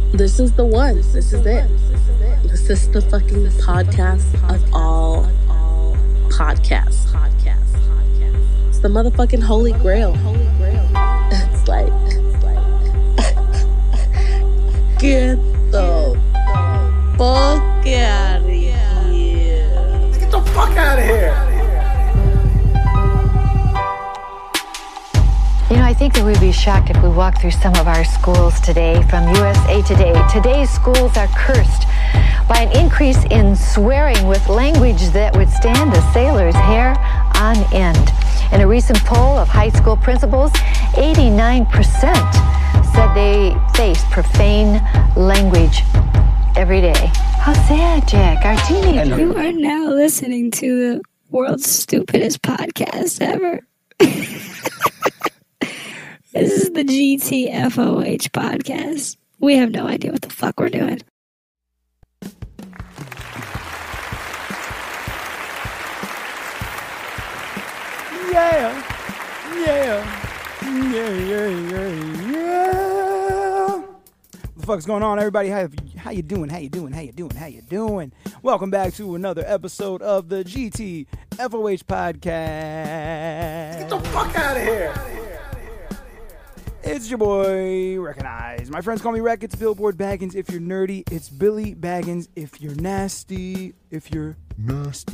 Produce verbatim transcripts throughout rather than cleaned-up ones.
This is the one. This is it. This is the fucking podcast of all podcasts. It's the motherfucking holy grail. It's like, get the fuck out of here. Get the fuck out of here. You know, I think that we'd be shocked if we walked through some of our schools today. From U S A Today, today's schools are cursed by an increase in swearing with language that would stand a sailor's hair on end. In a recent poll of high school principals, eighty-nine percent said they face profane language every day. How sad, Jack, our teenager. You are now listening to the world's stupidest podcast ever. This is the G T F O H podcast. We have no idea what the fuck we're doing. Yeah, yeah, yeah, yeah, yeah, yeah. What the fuck's going on, everybody? How how you doing? How you doing? How you doing? How you doing? Welcome back to another episode of the G T F O H podcast. Get the fuck out of here. It's your boy, Recognize. My friends call me Rec. It's Billboard Baggins if you're nerdy. It's Billy Baggins if you're nasty. If you're nasty.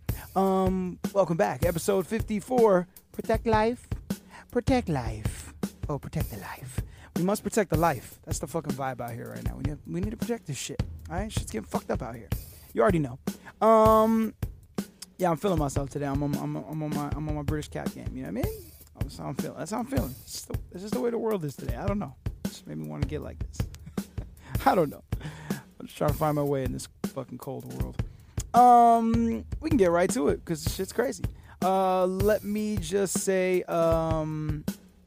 Um, welcome back. Episode fifty-four. Protect life. Protect life. Oh, protect the life. We must protect the life. That's the fucking vibe out here right now. We need, we need to protect this shit. All right? Shit's getting fucked up out here. You already know. Um, yeah, I'm feeling myself today. I'm on, I'm, I'm on my, I'm on my British cat game. You know what I mean? That's how I'm feeling. That's how I'm feeling. It's just, the, it's just the way the world is today. I don't know. It just made me want to get like this. I don't know. I'm just trying to find my way in this fucking cold world. Um, we can get right to it because shit's crazy. Uh, let me just say, um,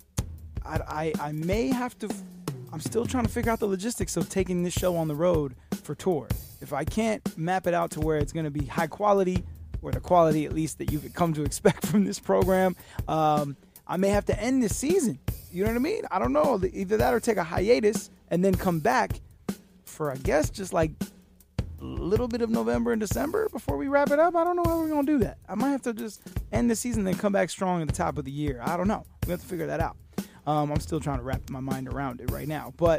I, I, I may have to. I'm still trying to figure out the logistics of taking this show on the road for tour. If I can't map it out to where it's going to be high quality, or the quality at least that you could come to expect from this program, um. I may have to end this season. You know what I mean? I don't know. Either that or take a hiatus and then come back for, I guess, just like a little bit of November and December before we wrap it up. I don't know how we're going to do that. I might have to just end the season and then come back strong at the top of the year. I don't know. We have to figure that out. Um, I'm still trying to wrap my mind around it right now. But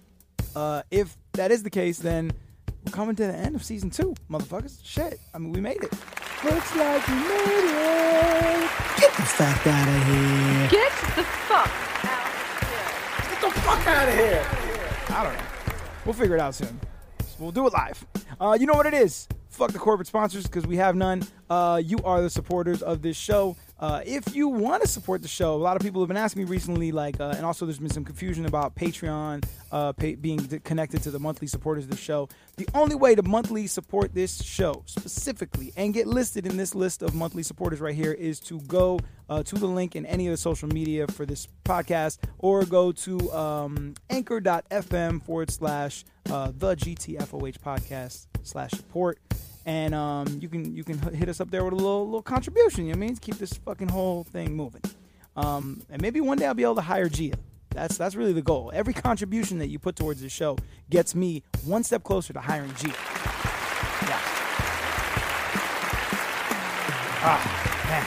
uh, if that is the case, then we're coming to the end of season two, motherfuckers. Shit. I mean, we made it. Looks like we made it. Get the fuck out of here. Get the fuck out of here. Get the fuck out of here. I don't know. We'll figure it out soon. We'll do it live. Uh, you know what it is. Fuck the corporate sponsors because we have none. Uh, you are the supporters of this show. Uh, if you want to support the show, a lot of people have been asking me recently, like, uh, and also there's been some confusion about Patreon uh, pay, being d- connected to the monthly supporters of the show. The only way to monthly support this show specifically and get listed in this list of monthly supporters right here is to go uh, to the link in any of the social media for this podcast or go to um, anchor.fm forward slash uh, the GTFOH podcast slash support. And um, you can you can hit us up there with a little little contribution. You know what I mean? Keep this fucking whole thing moving. Um, and maybe one day I'll be able to hire Gia. That's that's really the goal. Every contribution that you put towards this show gets me one step closer to hiring Gia. Yeah. Ah, man.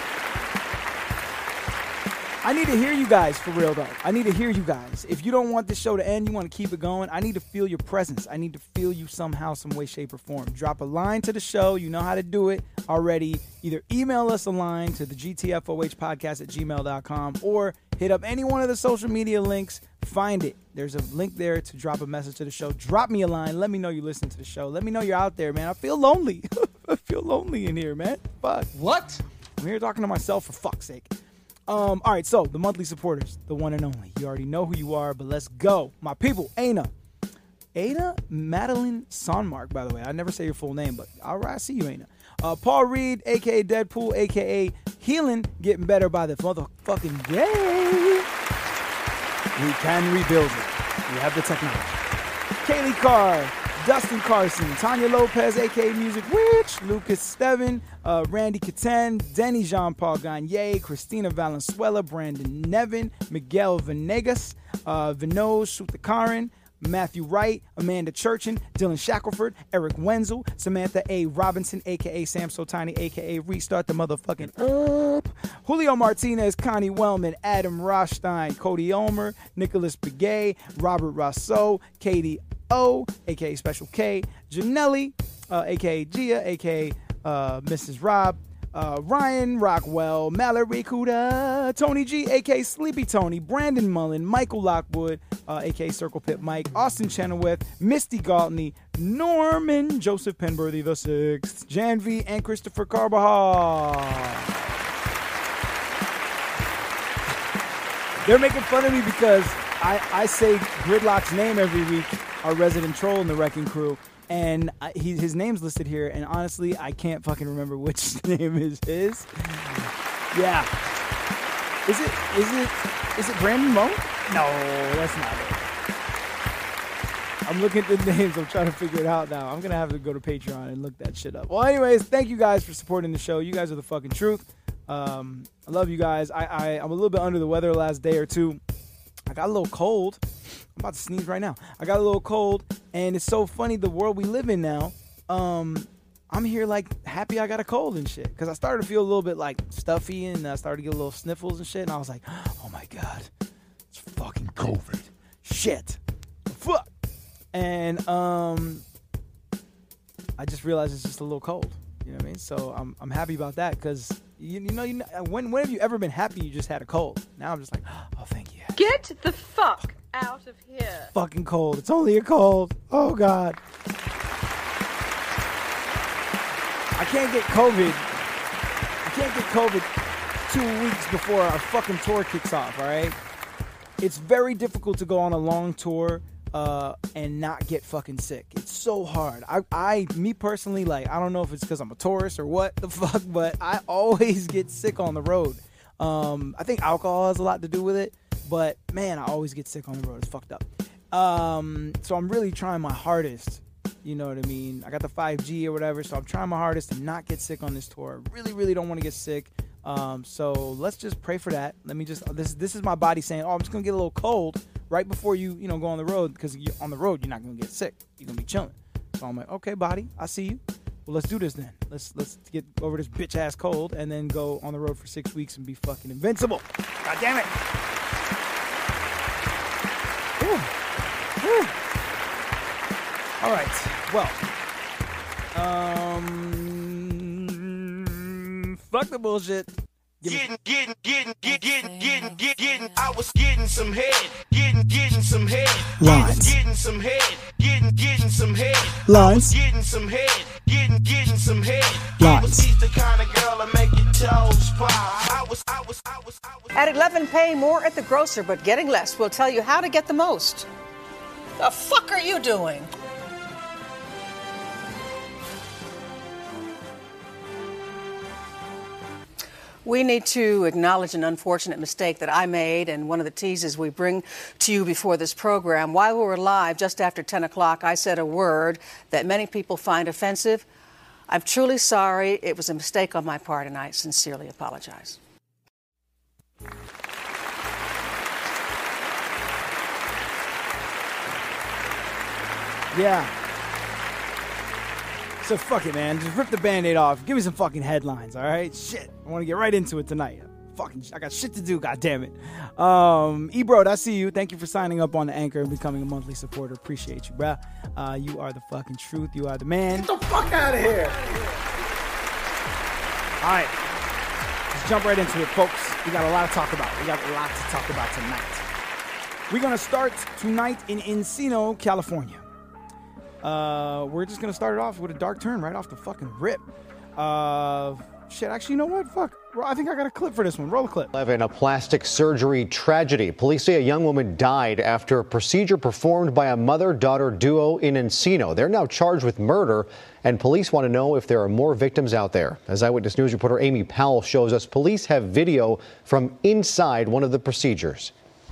I need to hear you guys for real though. I need to hear you guys. If you don't want this show to end, you want to keep it going, I need to feel your presence. I need to feel you somehow, some way, shape, or form. Drop a line to the show. You know how to do it already. Either email us a line to the G T F O H podcast at gmail dot com or hit up any one of the social media links. Find it. There's a link there to drop a message to the show. Drop me a line. Let me know you listen to the show. Let me know you're out there, man. I feel lonely. I feel lonely in here, man. Fuck. What? I'm here talking to myself for fuck's sake. Um, all right, so the monthly supporters, the one and only. You already know who you are, but let's go. My people, Aina. Aina Madeline Sonmark, by the way. I never say your full name, but all right, I see you, Aina. Uh, Paul Reed, a k a. Deadpool, a k a. Healing, getting better by the motherfucking day. We can rebuild it. We have the technology. Kaylee Carr, Dustin Carson, Tanya Lopez, a k a. Music Witch, Lucas Steven, uh, Randy Catan, Denny Jean-Paul Gagne, Christina Valenzuela, Brandon Nevin, Miguel Venegas, uh, Vinod Sutakaran, Matthew Wright, Amanda Churchin, Dylan Shackelford, Eric Wenzel, Samantha A. Robinson, a k a. Sam So Tiny, a k a. Restart the motherfucking up. Julio Martinez, Connie Wellman, Adam Rothstein, Cody Ulmer, Nicholas Begay, Robert Rousseau, Katie O, a k a. Special K, Janelli, uh, a k a. Gia, a k a. Uh, Missus Rob, Uh, Ryan Rockwell, Mallory Kuda, Tony G, a k a. Sleepy Tony, Brandon Mullen, Michael Lockwood, uh, a k a. Circle Pit Mike, Austin Chenoweth, Misty Galtney, Norman, Joseph Penworthy the Sixth, Janvi, and Christopher Carbajal. They're making fun of me because I, I say Gridlock's name every week, our resident troll in the Wrecking Crew. And I, he, his name's listed here, and honestly, I can't fucking remember which name is his. Yeah. Is it, is it, is it Brandon Moe? No, that's not it. I'm looking at the names. I'm trying to figure it out now. I'm going to have to go to Patreon and look that shit up. Well, anyways, thank you guys for supporting the show. You guys are the fucking truth. Um, I love you guys. I, I, I'm a little bit under the weather the last day or two. I got a little cold. I'm about to sneeze right now. I got a little cold, and it's so funny the world we live in now. Um, I'm here like happy I got a cold and shit, because I started to feel a little bit like stuffy, and I started to get a little sniffles and shit, and I was like, oh my god, it's fucking COVID. Shit. Fuck. And um, I just realized it's just a little cold. You know what I mean? So I'm I'm happy about that, because you, you know, you know when when have you ever been happy you just had a cold? Now I'm just like, oh, thank you. Get the fuck out of here. Fucking cold. It's only a cold. Oh, God. I can't get COVID. I can't get COVID two weeks before our fucking tour kicks off, all right? It's very difficult to go on a long tour uh, and not get fucking sick. It's so hard. I, I, me personally, like, I don't know if it's because I'm a tourist or what the fuck, but I always get sick on the road. Um, I think alcohol has a lot to do with it. But, man, I always get sick on the road. It's fucked up. Um, so I'm really trying my hardest. You know what I mean? I got the five G or whatever, so I'm trying my hardest to not get sick on this tour. I really, really don't want to get sick. Um, so let's just pray for that. Let me just, this this is my body saying, oh, I'm just going to get a little cold right before you, you know, go on the road. Because on the road, you're not going to get sick. You're going to be chilling. So I'm like, okay, body, I see you. Well, let's do this then. Let's let's get over this bitch-ass cold and then go on the road for six weeks and be fucking invincible. God damn it. Whew. Whew. All right. Well, um, fuck the bullshit. Getting, getting, getting, getting, getting, getting, getting. I was getting some head, getting, getting some head, Lines. getting some head, getting, getting some head, Lines. getting some head, getting, getting some head. Lines. I was the kind of girl that make your toes pop. I was, I was, I was, I was. At eleven, paying more at the grocer, but getting less. We'll tell you how to get the most. The fuck are you doing? We need to acknowledge an unfortunate mistake that I made, and one of the teases we bring to you before this program. While we were live, just after ten o'clock, I said a word that many people find offensive. I'm truly sorry. It was a mistake on my part, and I sincerely apologize. Yeah. So fuck it, man. Just rip the Band-Aid off. Give me some fucking headlines, all right? Shit. I want to get right into it tonight. Fucking, I got shit to do, goddammit. Um, Ebro, I see you. Thank you for signing up on the Anchor and becoming a monthly supporter. Appreciate you, bruh. Uh, you are the fucking truth. You are the man. Get the fuck out of here. All right. Let's jump right into it, folks. We got a lot to talk about. We got a lot to talk about tonight. We're going to start tonight in Encino, California. Uh, we're just going to start it off with a dark turn right off the fucking rip. Uh, shit, actually, you know what? Fuck. I think I got a clip for this one. Roll a clip. eleven, a plastic surgery tragedy. Police say a young woman died after a procedure performed by a mother-daughter duo in Encino. They're now charged with murder, and police want to know if there are more victims out there. As Eyewitness News reporter Amy Powell shows us, police have video from inside one of the procedures.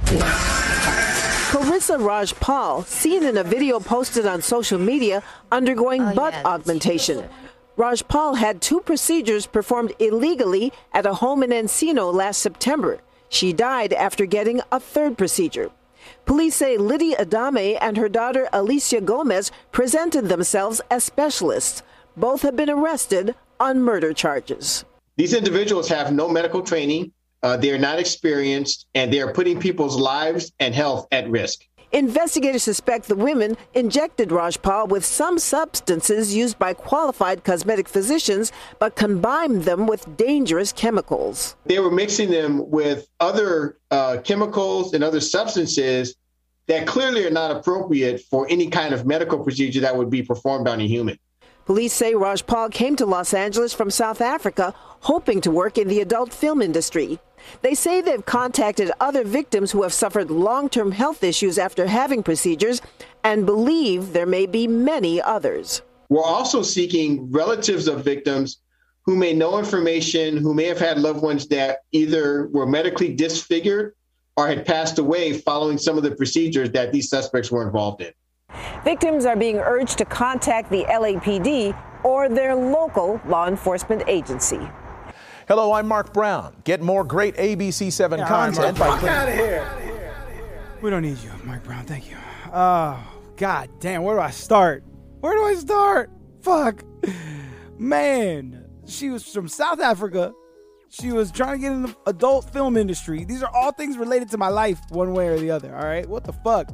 Carissa Rajpal, seen in a video posted on social media, undergoing oh, butt yeah, augmentation. Rajpal had two procedures performed illegally at a home in Encino last September. She died after getting a third procedure. Police say Lydia Adame and her daughter Alicia Gomez presented themselves as specialists. Both have been arrested on murder charges. These individuals have no medical training, uh, they are not experienced, and they are putting people's lives and health at risk. Investigators suspect the women injected Rajpal with some substances used by qualified cosmetic physicians, but combined them with dangerous chemicals. They were mixing them with other uh, chemicals and other substances that clearly are not appropriate for any kind of medical procedure that would be performed on a human. Police say Rajpal came to Los Angeles from South Africa, hoping to work in the adult film industry. They say they've contacted other victims who have suffered long-term health issues after having procedures and believe there may be many others. We're also seeking relatives of victims who may know information, who may have had loved ones that either were medically disfigured or had passed away following some of the procedures that these suspects were involved in. Victims are being urged to contact the L A P D or their local law enforcement agency. Hello, I'm Mark Brown. Get more great A B C seven yeah, content right, by clicking. Out of here. We don't need you, Mark Brown. Thank you. Oh, God damn. Where do I start? Where do I start? Fuck. Man, she was from South Africa. She was trying to get in the adult film industry. These are all things related to my life, one way or the other. All right. What the fuck?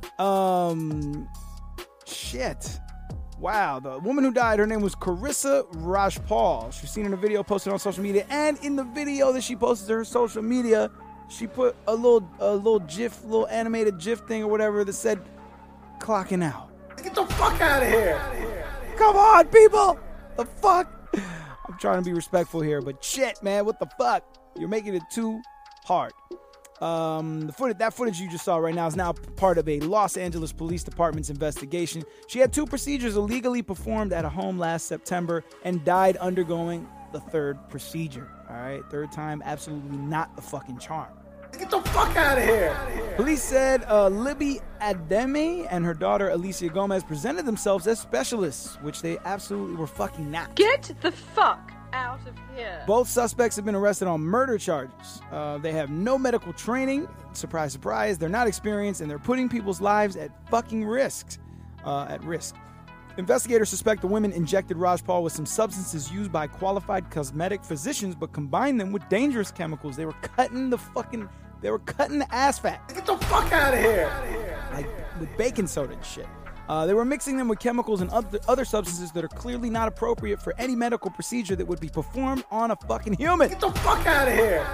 Um, shit. Wow, the woman who died, her name was Carissa Rajpal. She's seen in a video posted on social media, and in the video that she posted to her social media, she put a little a little GIF, little animated GIF thing or whatever that said, clocking out. Get the fuck out of here. Come on, people. The fuck? I'm trying to be respectful here, but shit, man, what the fuck? You're making it too hard. Um, the footage, that footage you just saw right now is now part of a Los Angeles Police Department's investigation. She had two procedures illegally performed at a home last September and died undergoing the third procedure. All right, third time, absolutely not the fucking charm. Get the fuck out of here. Police said uh, Libby Ademe and her daughter Alicia Gomez presented themselves as specialists, which they absolutely were fucking not. Get the fuck out of here. Both suspects have been arrested on murder charges. Uh, they have no medical training. Surprise, surprise. They're not experienced, and they're putting people's lives at fucking risk. Uh, at risk. Investigators suspect the women injected Rajpal with some substances used by qualified cosmetic physicians, but combined them with dangerous chemicals. They were cutting the fucking, they were cutting the ass fat. Get the fuck out of here. Like with baking soda and shit. Uh, they were mixing them with chemicals and other, other substances that are clearly not appropriate for any medical procedure that would be performed on a fucking human. Get the fuck out of here.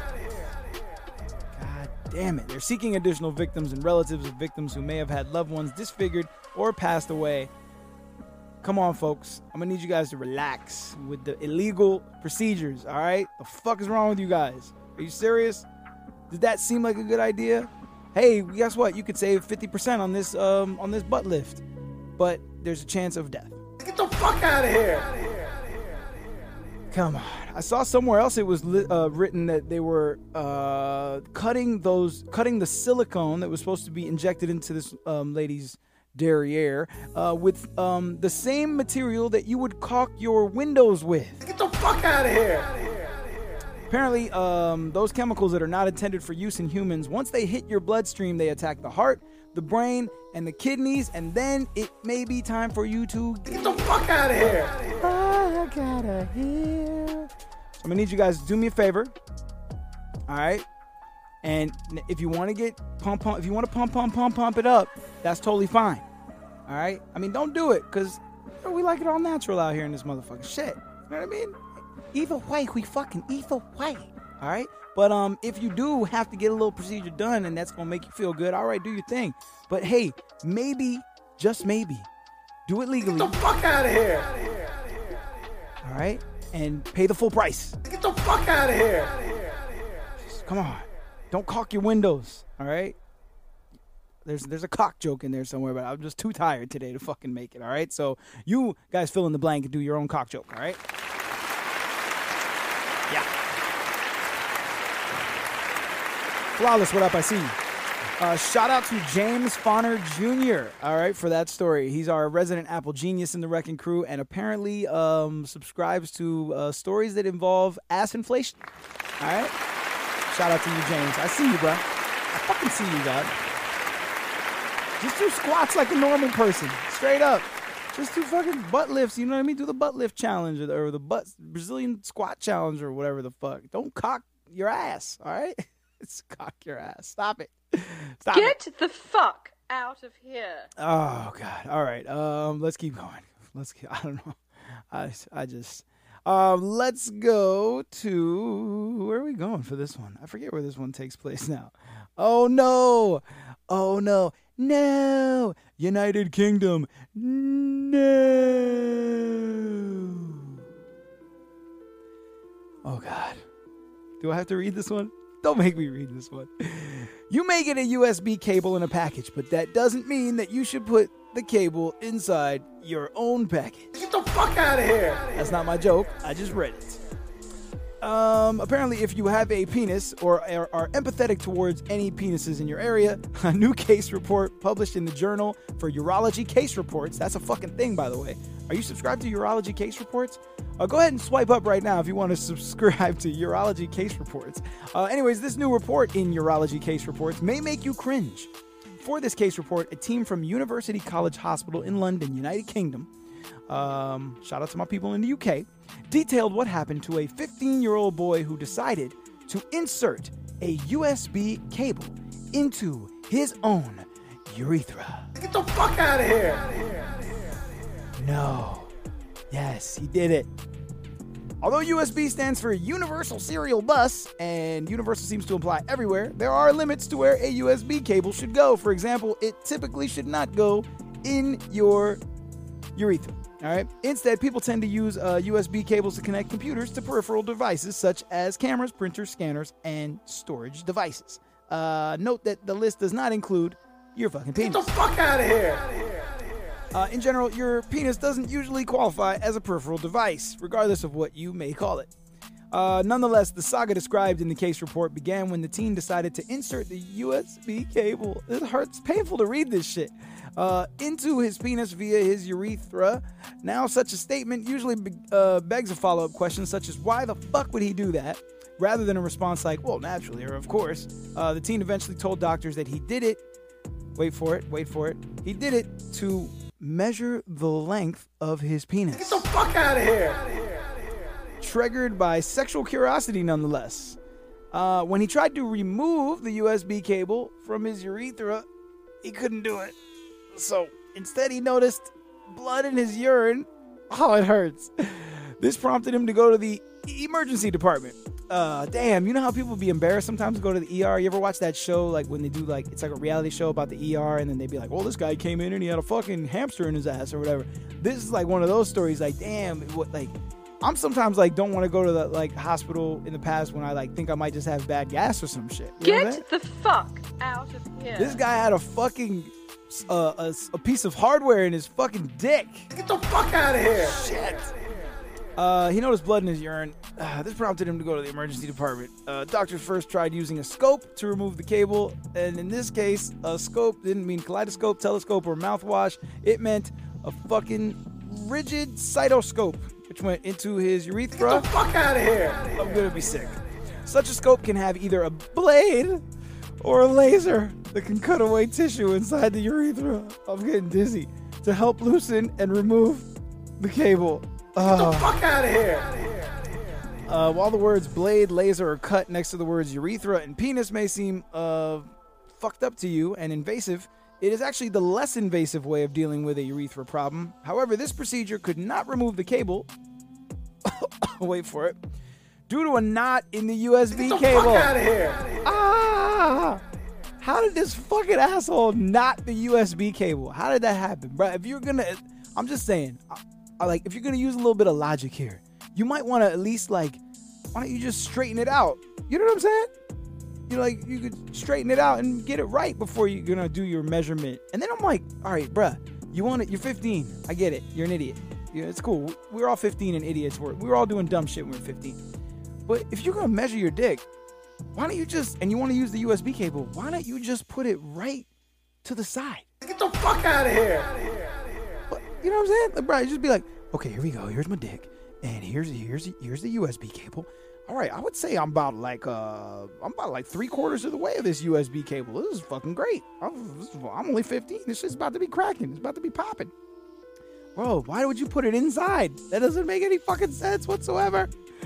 God damn it. They're seeking additional victims and relatives of victims who may have had loved ones disfigured or passed away. Come on, folks. I'm going to need you guys to relax with the illegal procedures, all right? The fuck is wrong with you guys? Are you serious? Did that seem like a good idea? Hey, guess what? You could save fifty percent on this um, on this butt lift, but there's a chance of death. Get the fuck out of here! Come on. I saw somewhere else it was li- uh, written that they were uh, cutting those, cutting the silicone that was supposed to be injected into this um, lady's derriere uh, with um, the same material that you would caulk your windows with. Get the fuck out of here! Apparently, um, those chemicals that are not intended for use in humans, once they hit your bloodstream, they attack the heart, the brain, and the kidneys, and then it may be time for you to get the fuck out of here. I gotta hear. I'm gonna need you guys to do me a favor. All right, and if you want to get pump, pump, if you want to pump, pump, pump, pump it up, that's totally fine. All right. I mean, don't do it because you know, we like it all natural out here in this motherfucking shit. You know what I mean? Either way, we fucking either way. All right? But um, if you do have to get a little procedure done and that's going to make you feel good, all right, do your thing. But hey, maybe, just maybe, do it legally. Get the fuck out of here. All right? And pay the full price. Get the fuck out of here. Just, come on. Don't caulk your windows. All right? There's there's a cock joke in there somewhere, but I'm just too tired today to fucking make it. All right? So you guys fill in the blank and do your own cock joke. All right? Yeah. Flawless, what up? I see you. Uh, shout out to James Fonner Junior, all right, for that story. He's our resident Apple genius in the Wrecking Crew and apparently um, subscribes to uh, stories that involve ass inflation. All right? Shout out to you, James. I see you, bro. I fucking see you, God. Just do squats like a normal person. Straight up. Just do fucking butt lifts, you know what I mean? Do the butt lift challenge or the, or the butt Brazilian squat challenge or whatever the fuck. Don't cock your ass, all right? It's cock your ass. Stop it. Stop Get it. the fuck out of here. Oh, God. All right. Um, let's keep going. Let's keep, I don't know. I, I just... Um, let's go to... Where are we going for this one? I forget where this one takes place now. Oh, no. Oh, no. No. United Kingdom. No. Oh, God. Do I have to read this one? Don't make me read this one. You may get a U S B cable in a package, but that doesn't mean that you should put the cable inside your own package. Get the fuck out of here. That's not my joke. I just read it. Um, apparently, if you have a penis or are, are empathetic towards any penises in your area, a new case report published in the Journal for Urology Case Reports. That's a fucking thing, by the way. Are you subscribed to Urology Case Reports? Uh, go ahead and swipe up right now if you want to subscribe to Urology Case Reports. Uh, anyways, this new report in Urology Case Reports may make you cringe. For this case report, a team from University College Hospital in London, United Kingdom, um, shout out to my people in the U K, detailed what happened to a fifteen-year-old boy who decided to insert a U S B cable into his own urethra. Get the fuck out of here. No. Yes, he did it. Although U S B stands for Universal Serial Bus, and universal seems to imply everywhere, there are limits to where a U S B cable should go. For example, it typically should not go in your urethra. All right. Instead, people tend to use uh, U S B cables to connect computers to peripheral devices such as cameras, printers, scanners, and storage devices. Uh, note that the list does not include your fucking penis. Get the fuck out of here. Uh, in general, your penis doesn't usually qualify as a peripheral device, regardless of what you may call it. Uh, nonetheless, the saga described in the case report began when the teen decided to insert the U S B cable. It hurts, painful to read this shit. Uh, into his penis via his urethra. Now, such a statement usually be- uh, begs a follow-up question, such as, why the fuck would he do that? Rather than a response like, well, naturally, or of course. Uh, the teen eventually told doctors that he did it. Wait for it, wait for it. He did it to measure the length of his penis. Get the fuck out of here. Triggered by sexual curiosity, nonetheless. Uh, when he tried to remove the U S B cable from his urethra, he couldn't do it. So instead, he noticed blood in his urine. Oh, it hurts. This prompted him to go to the emergency department. Uh, damn, you know how people be embarrassed sometimes to go to the E R? You ever watch that show, like when they do, like, it's like a reality show about the E R, and then they be like, well, this guy came in and he had a fucking hamster in his ass or whatever. This is like one of those stories, like, damn, what, like, I'm sometimes like don't want to go to the like hospital in the past when I like think I might just have bad gas or some shit. You Get the fuck out of here. This guy had a fucking uh, a, a piece of hardware in his fucking dick. Get the fuck out of here. Shit. Uh, he noticed blood in his urine. Uh, this prompted him to go to the emergency department. Uh, doctors first tried using a scope to remove the cable, and in this case, a scope didn't mean kaleidoscope, telescope, or mouthwash. It meant a fucking rigid cytoscope, which went into his urethra. Get the fuck out of here. I'm gonna be sick. Such a scope can have either a blade or a laser that can cut away tissue inside the urethra. I'm getting dizzy. To help loosen and remove the cable. Get the fuck out of here. Uh, while the words blade, laser, or cut next to the words urethra and penis may seem uh, fucked up to you and invasive, it is actually the less invasive way of dealing with a urethra problem. However, this procedure could not remove the cable. Wait for it. Due to a knot in the U S B Get the cable. Fuck out of here. Ah! How did this fucking asshole knot the U S B cable? How did that happen, bro? If you're gonna, I'm just saying, I, I like if you're gonna use a little bit of logic here, you might want to at least like, why don't you just straighten it out? You know what I'm saying? You know, like you could straighten it out and get it right before you're gonna do your measurement. And then I'm like, all right, bruh, you want it? You're fifteen. I get it. You're an idiot. Yeah, it's cool. We're all fifteen and idiots. We're, we were all doing dumb shit when we were fifteen. But if you're gonna measure your dick, why don't you just, and you want to use the U S B cable, why don't you just put it right to the side? Get the fuck out of here. But, you know what I'm saying? Like, bro, just be like, okay, here we go. Here's my dick, and here's here's here's the U S B cable. all right, I would say I'm about like uh, I'm about like three quarters of the way of this U S B cable. This is fucking great. I'm, this is, I'm only fifteen. This shit's about to be cracking. It's about to be popping. Bro, why would you put it inside? That doesn't make any fucking sense whatsoever.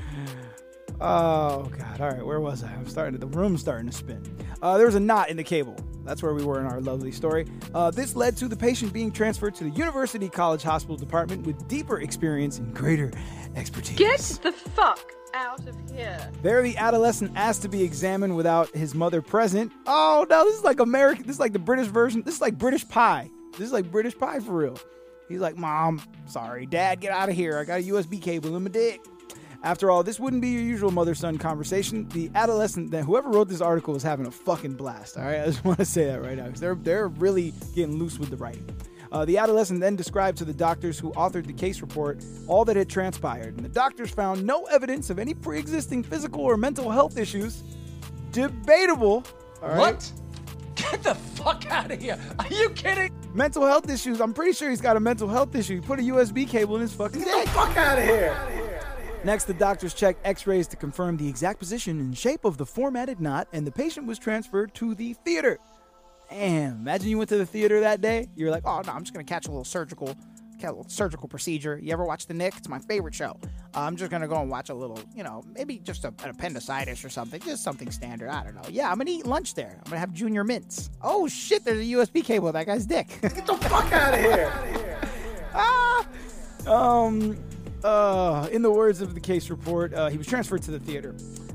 Oh, God. All right, where was I? I'm starting to, the room's starting to spin. Uh, there was a knot in the cable. That's where we were in our lovely story. Uh, this led to the patient being transferred to the University College Hospital Department with deeper experience and greater expertise. Get the fuck out of here. There, the adolescent asked to be examined without his mother present. Oh, no, this is like American. This is like the British version. This is like British Pie. This is like British Pie for real. He's like, Mom, sorry. Dad, get out of here. I got a U S B cable in my dick. After all, this wouldn't be your usual mother-son conversation. The adolescent, that whoever wrote this article was having a fucking blast, all right? I just want to say that right now, because they're, they're really getting loose with the writing. Uh, the adolescent then described to the doctors who authored the case report all that had transpired, and the doctors found no evidence of any pre-existing physical or mental health issues. Debatable. All right? What? Get the fuck out of here. Are you kidding? Mental health issues. I'm pretty sure he's got a mental health issue. He put a U S B cable in his fucking Get the fuck out of here. Next, the doctors checked x-rays to confirm the exact position and shape of the formatted knot, and the patient was transferred to the theater. Damn, imagine you went to the theater that day. You're like, oh, no, I'm just going to catch a little surgical catch a little surgical procedure. You ever watch The Nick? It's my favorite show. Uh, I'm just going to go and watch a little, you know, maybe just a, an appendicitis or something. Just something standard. I don't know. Yeah, I'm going to eat lunch there. I'm going to have Junior Mints. Oh, shit, there's a U S B cable with that guy's dick. Get the fuck out of here. ah! Um... Uh, in the words of the case report, uh, he was transferred to the theater.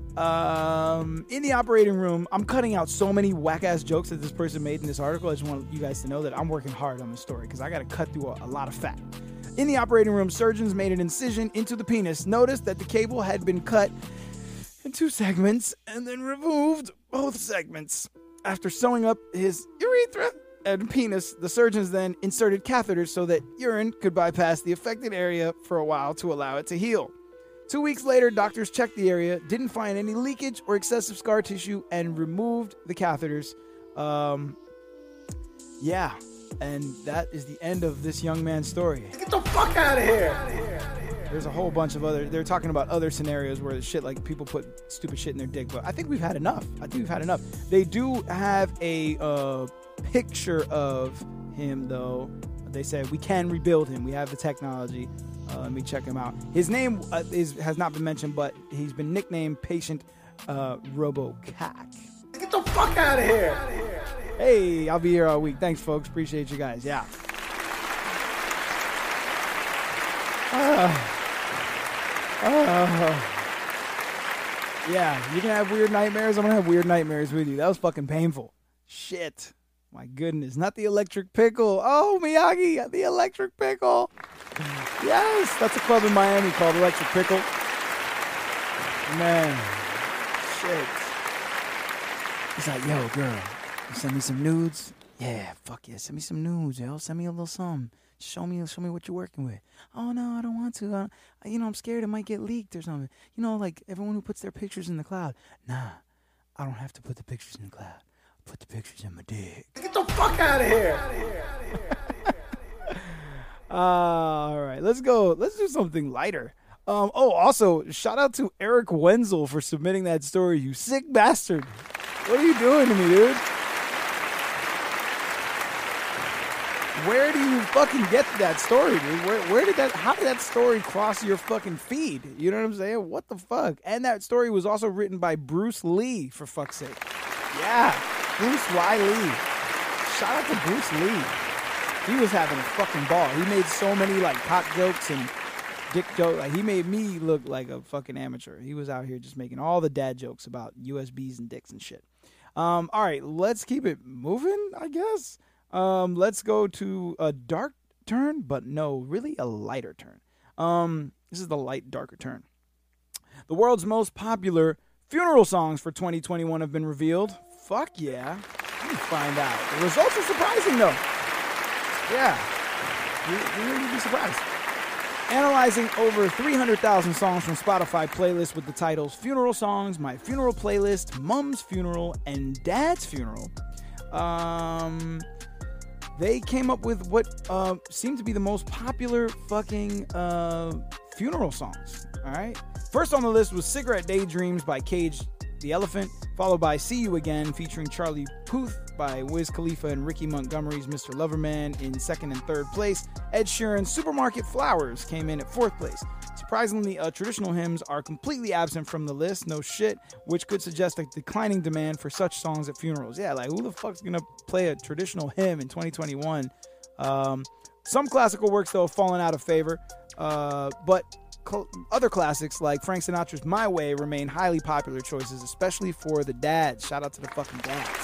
Um, in the operating room, I'm cutting out so many whack-ass jokes that this person made in this article. I just want you guys to know that I'm working hard on this story because I got to cut through a, a lot of fat. In the operating room, surgeons made an incision into the penis, noticed that the cable had been cut in two segments, and then removed both segments. After sewing up his urethra and penis, the surgeons then inserted catheters so that urine could bypass the affected area for a while to allow it to heal. Two weeks later, doctors checked the area, didn't find any leakage or excessive scar tissue, and removed the catheters. Um, yeah, and that is the end of this young man's story. Get the fuck out of here! There's a whole bunch of other, they're talking about other scenarios where the shit, like people put stupid shit in their dick, but I think we've had enough. I think we've had enough. They do have a uh, picture of him, though. They said we can rebuild him. We have the technology. Uh, let me check him out. His name uh, is has not been mentioned, but he's been nicknamed Patient uh, RoboCack. Get the fuck out of here! Hey, I'll be here all week. Thanks, folks. Appreciate you guys. Yeah. Uh, uh, yeah, you can have weird nightmares. I'm going to have weird nightmares with you. That was fucking painful. Shit. My goodness. Not the electric pickle. Oh, Miyagi, the electric pickle. Yes, that's a club in Miami called Electric Pickle. Man. Shit. He's like, yo, girl, you send me some nudes? Yeah, fuck yeah. Send me some nudes, yo. Send me a little something. Show me, show me what you're working with. Oh, no, I don't want to. I, you know, I'm scared it might get leaked or something. You know, like everyone who puts their pictures in the cloud. Nah, I don't have to put the pictures in the cloud. Put the pictures in my dick. Get the fuck out of here. uh, all right, let's go. Let's do something lighter. Um, oh, also, shout out to Eric Wenzel for submitting that story, you sick bastard. What are you doing to me, dude? Where do you fucking get that story, dude? Where, where did that, how did that story cross your fucking feed? You know what I'm saying? What the fuck? And that story was also written by Bruce Lee, for fuck's sake. Yeah, Bruce Y. Lee. Shout out to Bruce Lee. He was having a fucking ball. He made so many, like, cock jokes and dick jokes. Like, he made me look like a fucking amateur. He was out here just making all the dad jokes about U S Bs and dicks and shit. Um, all right, let's keep it moving, I guess. Um, let's go to a dark turn, but no, really a lighter turn. Um, this is the light, darker turn. The world's most popular funeral songs for twenty twenty-one have been revealed. Fuck yeah. Let me find out. The results are surprising, though. Yeah. You, you really be surprised. Analyzing over three hundred thousand songs from Spotify playlists with the titles Funeral Songs, My Funeral Playlist, Mom's Funeral, and Dad's Funeral. Um... They came up with what uh, seemed to be the most popular fucking uh, funeral songs, all right? First on the list was Cigarette Daydreams by Cage the Elephant, followed by See You Again featuring Charlie Puth by Wiz Khalifa and Ricky Montgomery's Mister Loverman in second and third place. Ed Sheeran's Supermarket Flowers came in at fourth place. Surprisingly, uh, traditional hymns are completely absent from the list, no shit, which could suggest a declining demand for such songs at funerals. Yeah, like who the fuck's gonna play a traditional hymn in twenty twenty-one? Um, some classical works, though, have fallen out of favor, uh, but cl- other classics like Frank Sinatra's My Way remain highly popular choices, especially for the dads. Shout out to the fucking dads.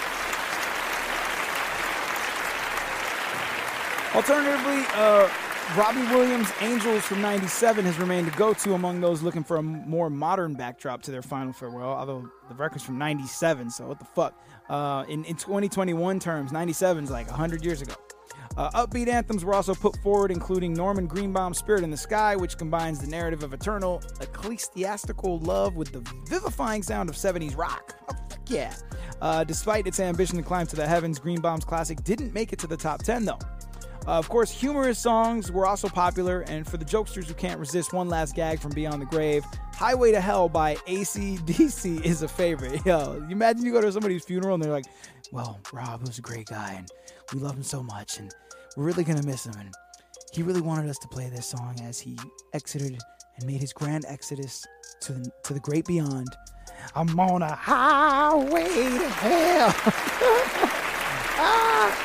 Alternatively, uh, Robbie Williams' Angels from ninety-seven has remained a go-to among those looking for a more modern backdrop to their final farewell, although the record's from ninety-seven, so what the fuck. Uh, in, in twenty twenty-one terms, ninety-seven is like one hundred years ago. Uh, upbeat anthems were also put forward, including Norman Greenbaum's Spirit in the Sky, which combines the narrative of eternal ecclesiastical love with the vivifying sound of seventies rock. Oh, fuck yeah. Uh, despite its ambition to climb to the heavens, Greenbaum's classic didn't make it to the top ten, though. Uh, of course, humorous songs were also popular, and for the jokesters who can't resist one last gag from Beyond the Grave, Highway to Hell by A C D C is a favorite. Yo, you imagine you go to somebody's funeral and they're like, well, Rob was a great guy, and we love him so much, and we're really going to miss him, and he really wanted us to play this song as he exited and made his grand exodus to the, to the great beyond. I'm on a highway to hell. ah!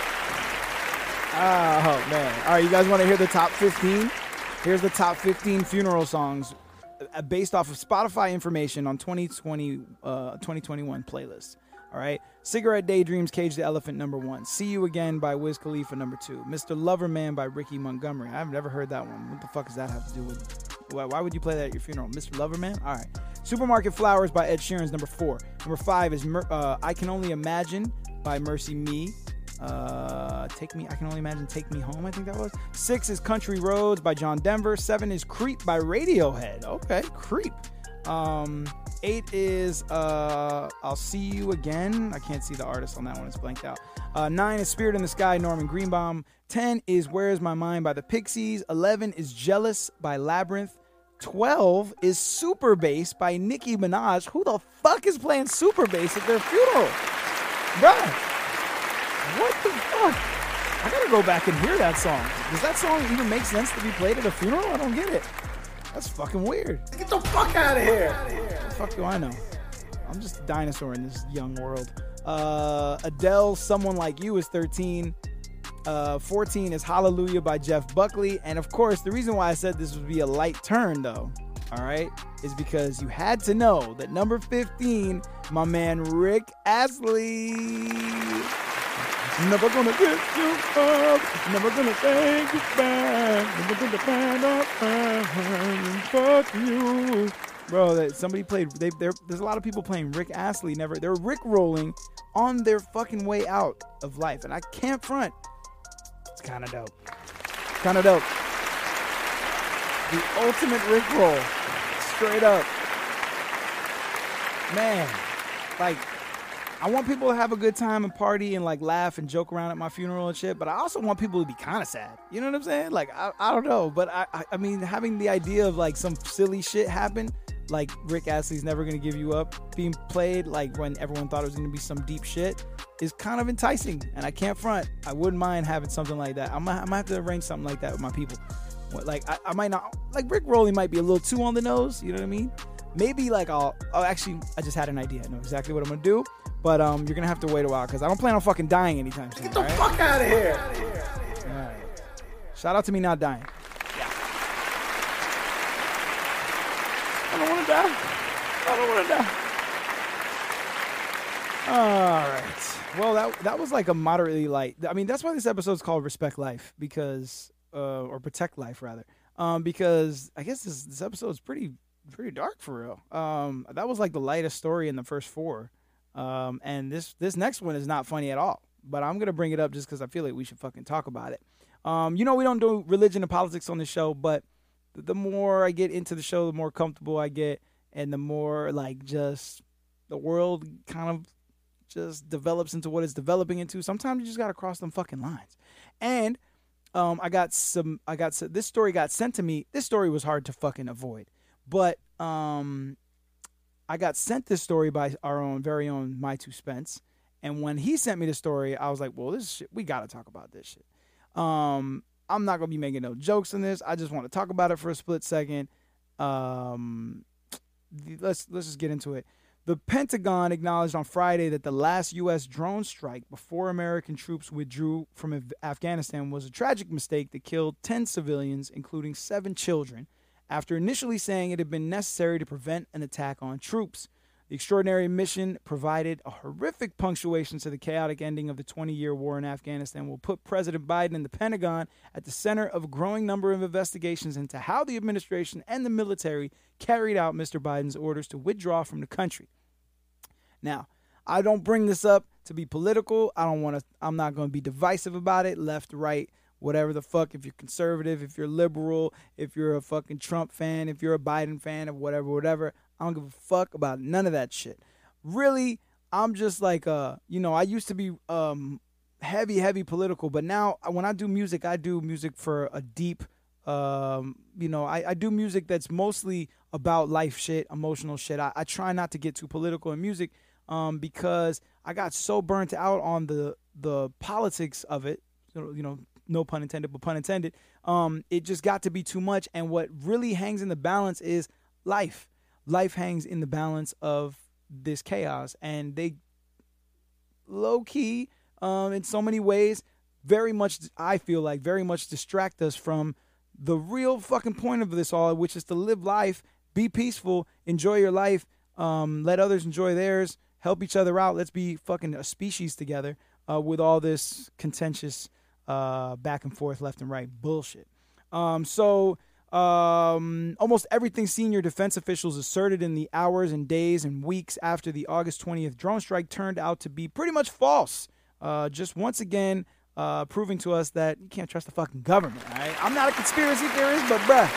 Oh, man. All right, you guys want to hear the top fifteen? Here's the top fifteen funeral songs based off of Spotify information on twenty twenty, uh, twenty twenty-one playlists. All right. Cigarette Daydreams, Cage the Elephant, number one. See You Again by Wiz Khalifa, number two. Mister Loverman by Ricky Montgomery. I've never heard that one. What the fuck does that have to do with... Why, why would you play that at your funeral? Mister Loverman? All right. Supermarket Flowers by Ed Sheeran's number four. Number five is uh, I Can Only Imagine by Mercy Me. Uh, take me, I Can Only Imagine Take Me Home, I think that was. Six is Country Roads by John Denver. Seven is Creep by Radiohead. Okay, Creep. Um, eight is uh, I'll See You Again. I can't see the artist on that one, it's blanked out. Uh, nine is Spirit in the Sky, Norman Greenbaum. Ten is Where Is My Mind by the Pixies. Eleven is Jealous by Labyrinth. Twelve is Super Bass by Nicki Minaj. Who the fuck is playing Super Bass at their funeral? Bruh. What the fuck? I gotta go back and hear that song. Does that song even make sense to be played at a funeral? I don't get it. That's fucking weird. Get the fuck out of here. What the fuck do I know? I'm just a dinosaur in this young world. Uh, Adele's Someone Like You is thirteen. Uh, fourteen is Hallelujah by Jeff Buckley. And of course, the reason why I said this would be a light turn, though, all right, is because you had to know that number fifteen, my man Rick Astley. Never gonna get you up, never gonna take you back, never gonna find out and fuck you. Bro, that somebody played, they, there's a lot of people playing Rick Astley, never, they're Rick rolling on their fucking way out of life, and I can't front. It's kind of dope. Kind of dope. The ultimate Rick roll. Straight up. Man, like, I want people to have a good time and party and like laugh and joke around at my funeral and shit, but I also want people to be kind of sad. You know what I'm saying? Like, I, I don't know, but I, I I mean, having the idea of like some silly shit happen, like Rick Astley's Never Gonna Give You Up being played, like when everyone thought it was gonna be some deep shit, is kind of enticing, and I can't front. I wouldn't mind having something like that. I might, I might have to arrange something like that with my people. Like, I, I might not, like Rick Rolling might be a little too on the nose, you know what I mean? Maybe like I'll, oh, actually, I just had an idea. I know exactly what I'm gonna do. But um, you're going to have to wait a while because I don't plan on fucking dying anytime soon. Get the right? fuck out of here. All right. Shout out to me not dying. Yeah. I don't want to die. I don't want to die. All right. Well, that that was like a moderately light. I mean, that's why this episode is called Respect Life because, uh, or Protect Life rather, um, because I guess this this episode is pretty pretty dark for real. Um, that was like the lightest story in the first four. Um, and this this next one is not funny at all, but I'm going to bring it up just because I feel like we should fucking talk about it. Um, you know, we don't do religion and politics on the show, but the more I get into the show, the more comfortable I get, and the more, like, just the world kind of just develops into what it's developing into. Sometimes you just got to cross them fucking lines. And um, I got some, I got some, this story got sent to me. This story was hard to fucking avoid, But um, I got sent this story by our own, very own My Two Spence. And when he sent me the story, I was like, well, this shit, we got to talk about this shit. Um, I'm not going to be making no jokes in this. I just want to talk about it for a split second. Um, let's let's just get into it. The Pentagon acknowledged on Friday that the last U S drone strike before American troops withdrew from Afghanistan was a tragic mistake that killed ten civilians, including seven children, after initially saying it had been necessary to prevent an attack on troops. The extraordinary mission provided a horrific punctuation to the chaotic ending of the twenty-year war in Afghanistan, will put President Biden and the Pentagon at the center of a growing number of investigations into how the administration and the military carried out Mister Biden's orders to withdraw from the country. Now, I don't bring this up to be political. I don't want to, I'm not going to be divisive about it, left, right, whatever the fuck. If you're conservative, if you're liberal, if you're a fucking Trump fan, if you're a Biden fan, of whatever, whatever. I don't give a fuck about none of that shit. Really, I'm just like, uh, you know, I used to be um, heavy, heavy political, but now when I do music, I do music for a deep, um, you know, I, I do music that's mostly about life shit, emotional shit. I, I try not to get too political in music um, because I got so burnt out on the the politics of it, you know, no pun intended, but pun intended. Um, it just got to be too much, and what really hangs in the balance is life. Life hangs in the balance of this chaos, and they low-key, um, in so many ways, very much, I feel like, very much distract us from the real fucking point of this all, which is to live life, be peaceful, enjoy your life, um, let others enjoy theirs, help each other out. Let's be fucking a species together uh, with all this contentious uh, back and forth, left and right bullshit. Um, so... Um, almost everything senior defense officials asserted in the hours and days and weeks after the August twentieth drone strike turned out to be pretty much false. Uh, just once again, uh, proving to us that you can't trust the fucking government, all right? I'm not a conspiracy theorist, but bruh,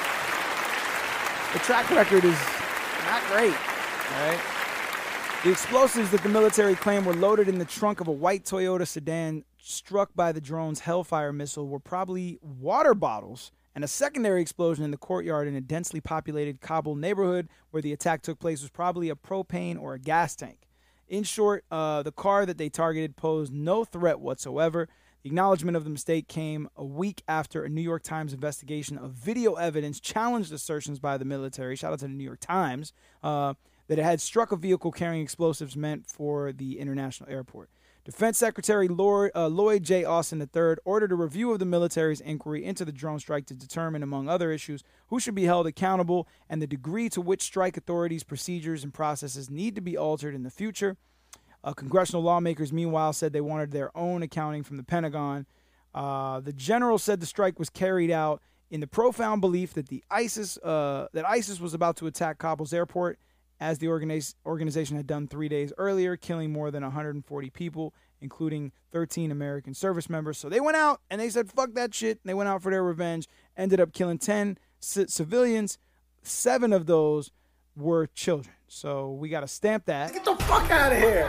the track record is not great, all right? The explosives that the military claimed were loaded in the trunk of a white Toyota sedan struck by the drone's Hellfire missile were probably water bottles, and a secondary explosion in the courtyard in a densely populated Kabul neighborhood where the attack took place was probably a propane or a gas tank. In short, uh, the car that they targeted posed no threat whatsoever. The acknowledgement of the mistake came a week after a New York Times investigation of video evidence challenged assertions by the military, shout out to the New York Times, uh, that it had struck a vehicle carrying explosives meant for the international airport. Defense Secretary Lord, uh, Lloyd J. Austin the third ordered a review of the military's inquiry into the drone strike to determine, among other issues, who should be held accountable and the degree to which strike authorities' procedures and processes need to be altered in the future. Uh, congressional lawmakers, meanwhile, said they wanted their own accounting from the Pentagon. Uh, the general said the strike was carried out in the profound belief that the ISIS uh, that ISIS was about to attack Kabul's airport, as the organiz- organization had done three days earlier, killing more than one hundred forty people, including thirteen American service members. So they went out and they said, fuck that shit. And they went out for their revenge, ended up killing ten c- civilians. Seven of those were children. So we got to stamp that. Get the fuck out of here.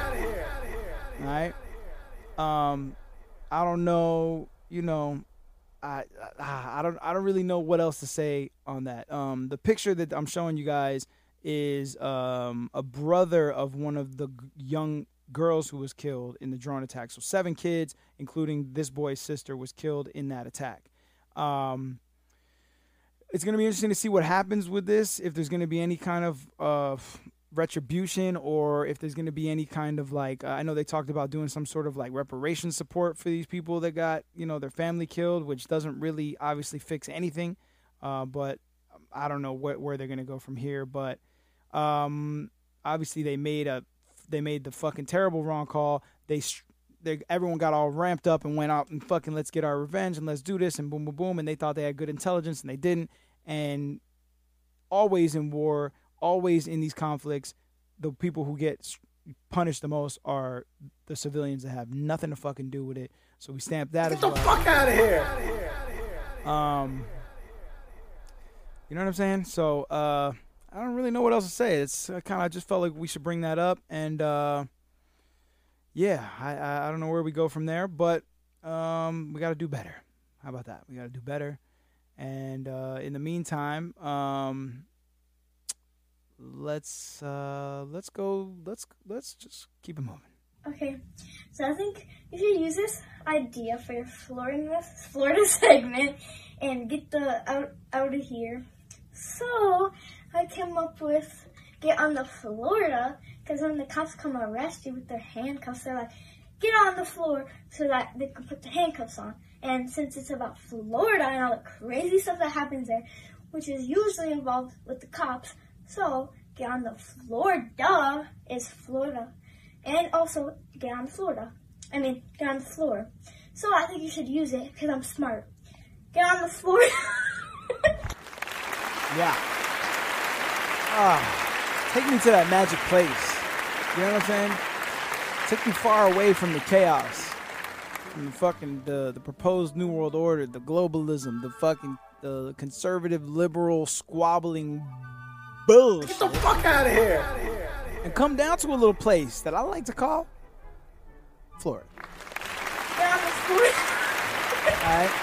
All right. Um, I don't know, you know, I, I I don't I don't really know what else to say on that. Um, the picture that I'm showing you guys is um, a brother of one of the g- young girls who was killed in the drone attack. So seven kids, including this boy's sister, was killed in that attack. Um, it's going to be interesting to see what happens with this, if there's going to be any kind of uh, retribution, or if there's going to be any kind of like, uh, I know they talked about doing some sort of like reparation support for these people that got, you know, their family killed, which doesn't really obviously fix anything. Uh, but I don't know wh- where they're going to go from here. But Um, obviously they made a, they made the fucking terrible wrong call. They, they, everyone got all ramped up and went out and fucking let's get our revenge and let's do this and boom, boom, boom. And they thought they had good intelligence and they didn't. And always in war, always in these conflicts, the people who get punished the most are the civilians that have nothing to fucking do with it. So we stamp that Get as the well. fuck out of here. Um, you know what I'm saying? So, uh, I don't really know what else to say. It's uh, kind of, I just felt like we should bring that up. And, uh, yeah, I, I I don't know where we go from there, but um, we got to do better. How about that? We got to do better. And uh, in the meantime, um, let's uh, let's go. Let's let's just keep it moving. Okay, so I think you should use this idea for your Florida Florida segment and get the out out of here. So I came up with get on the Florida, because when the cops come arrest you with their handcuffs, they're like, get on the floor so that they can put the handcuffs on. And since it's about Florida and all the crazy stuff that happens there, which is usually involved with the cops, so get on the Florida is Florida. And also get on Florida. I mean, get on the floor. So I think you should use it because I'm smart. Get on the floor. Yeah. Ah, take me to that magic place. You know what I'm saying? Take me far away from the chaos, from the fucking the, the proposed new world order, the globalism, the fucking the conservative liberal squabbling bullshit. Get the fuck out of here! And come down to a little place that I like to call Florida. Get on the floor. All right.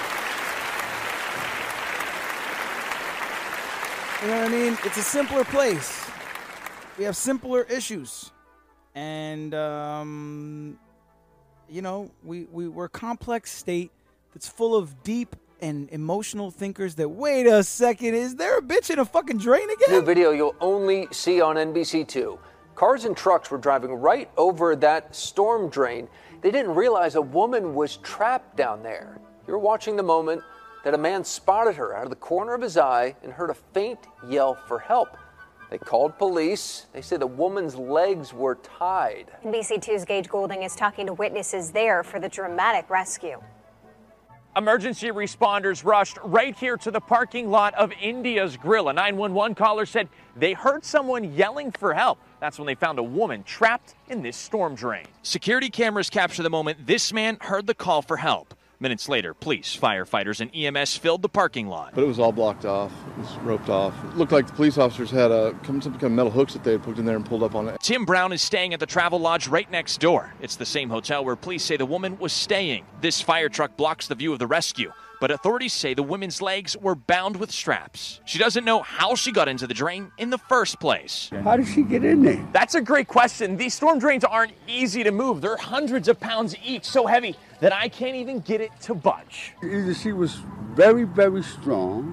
You know what I mean? It's a simpler place. We have simpler issues. And, um, you know, we, we, we're a complex state that's full of deep and emotional thinkers that, wait a second, is there a bitch in a fucking drain again? New video you'll only see on N B C two. Cars and trucks were driving right over that storm drain. They didn't realize a woman was trapped down there. You're watching the moment that a man spotted her out of the corner of his eye and heard a faint yell for help. They called police. They say the woman's legs were tied. N B C two's Gage Goulding is talking to witnesses there for the dramatic rescue. Emergency responders rushed right here to the parking lot of India's Grill. A nine one one caller said they heard someone yelling for help. That's when they found a woman trapped in this storm drain. Security cameras capture the moment this man heard the call for help. Minutes later, police, firefighters, and E M S filled the parking lot. But it was all blocked off. It was roped off. It looked like the police officers had uh, some kind of metal hooks that they had put in there and pulled up on it. Tim Brown is staying at the Travel Lodge right next door. It's the same hotel where police say the woman was staying. This fire truck blocks the view of the rescue, but authorities say the woman's legs were bound with straps. She doesn't know how she got into the drain in the first place. How did she get in there? That's a great question. These storm drains aren't easy to move. They're hundreds of pounds each, so heavy that I can't even get it to budge. Either she was very, very strong,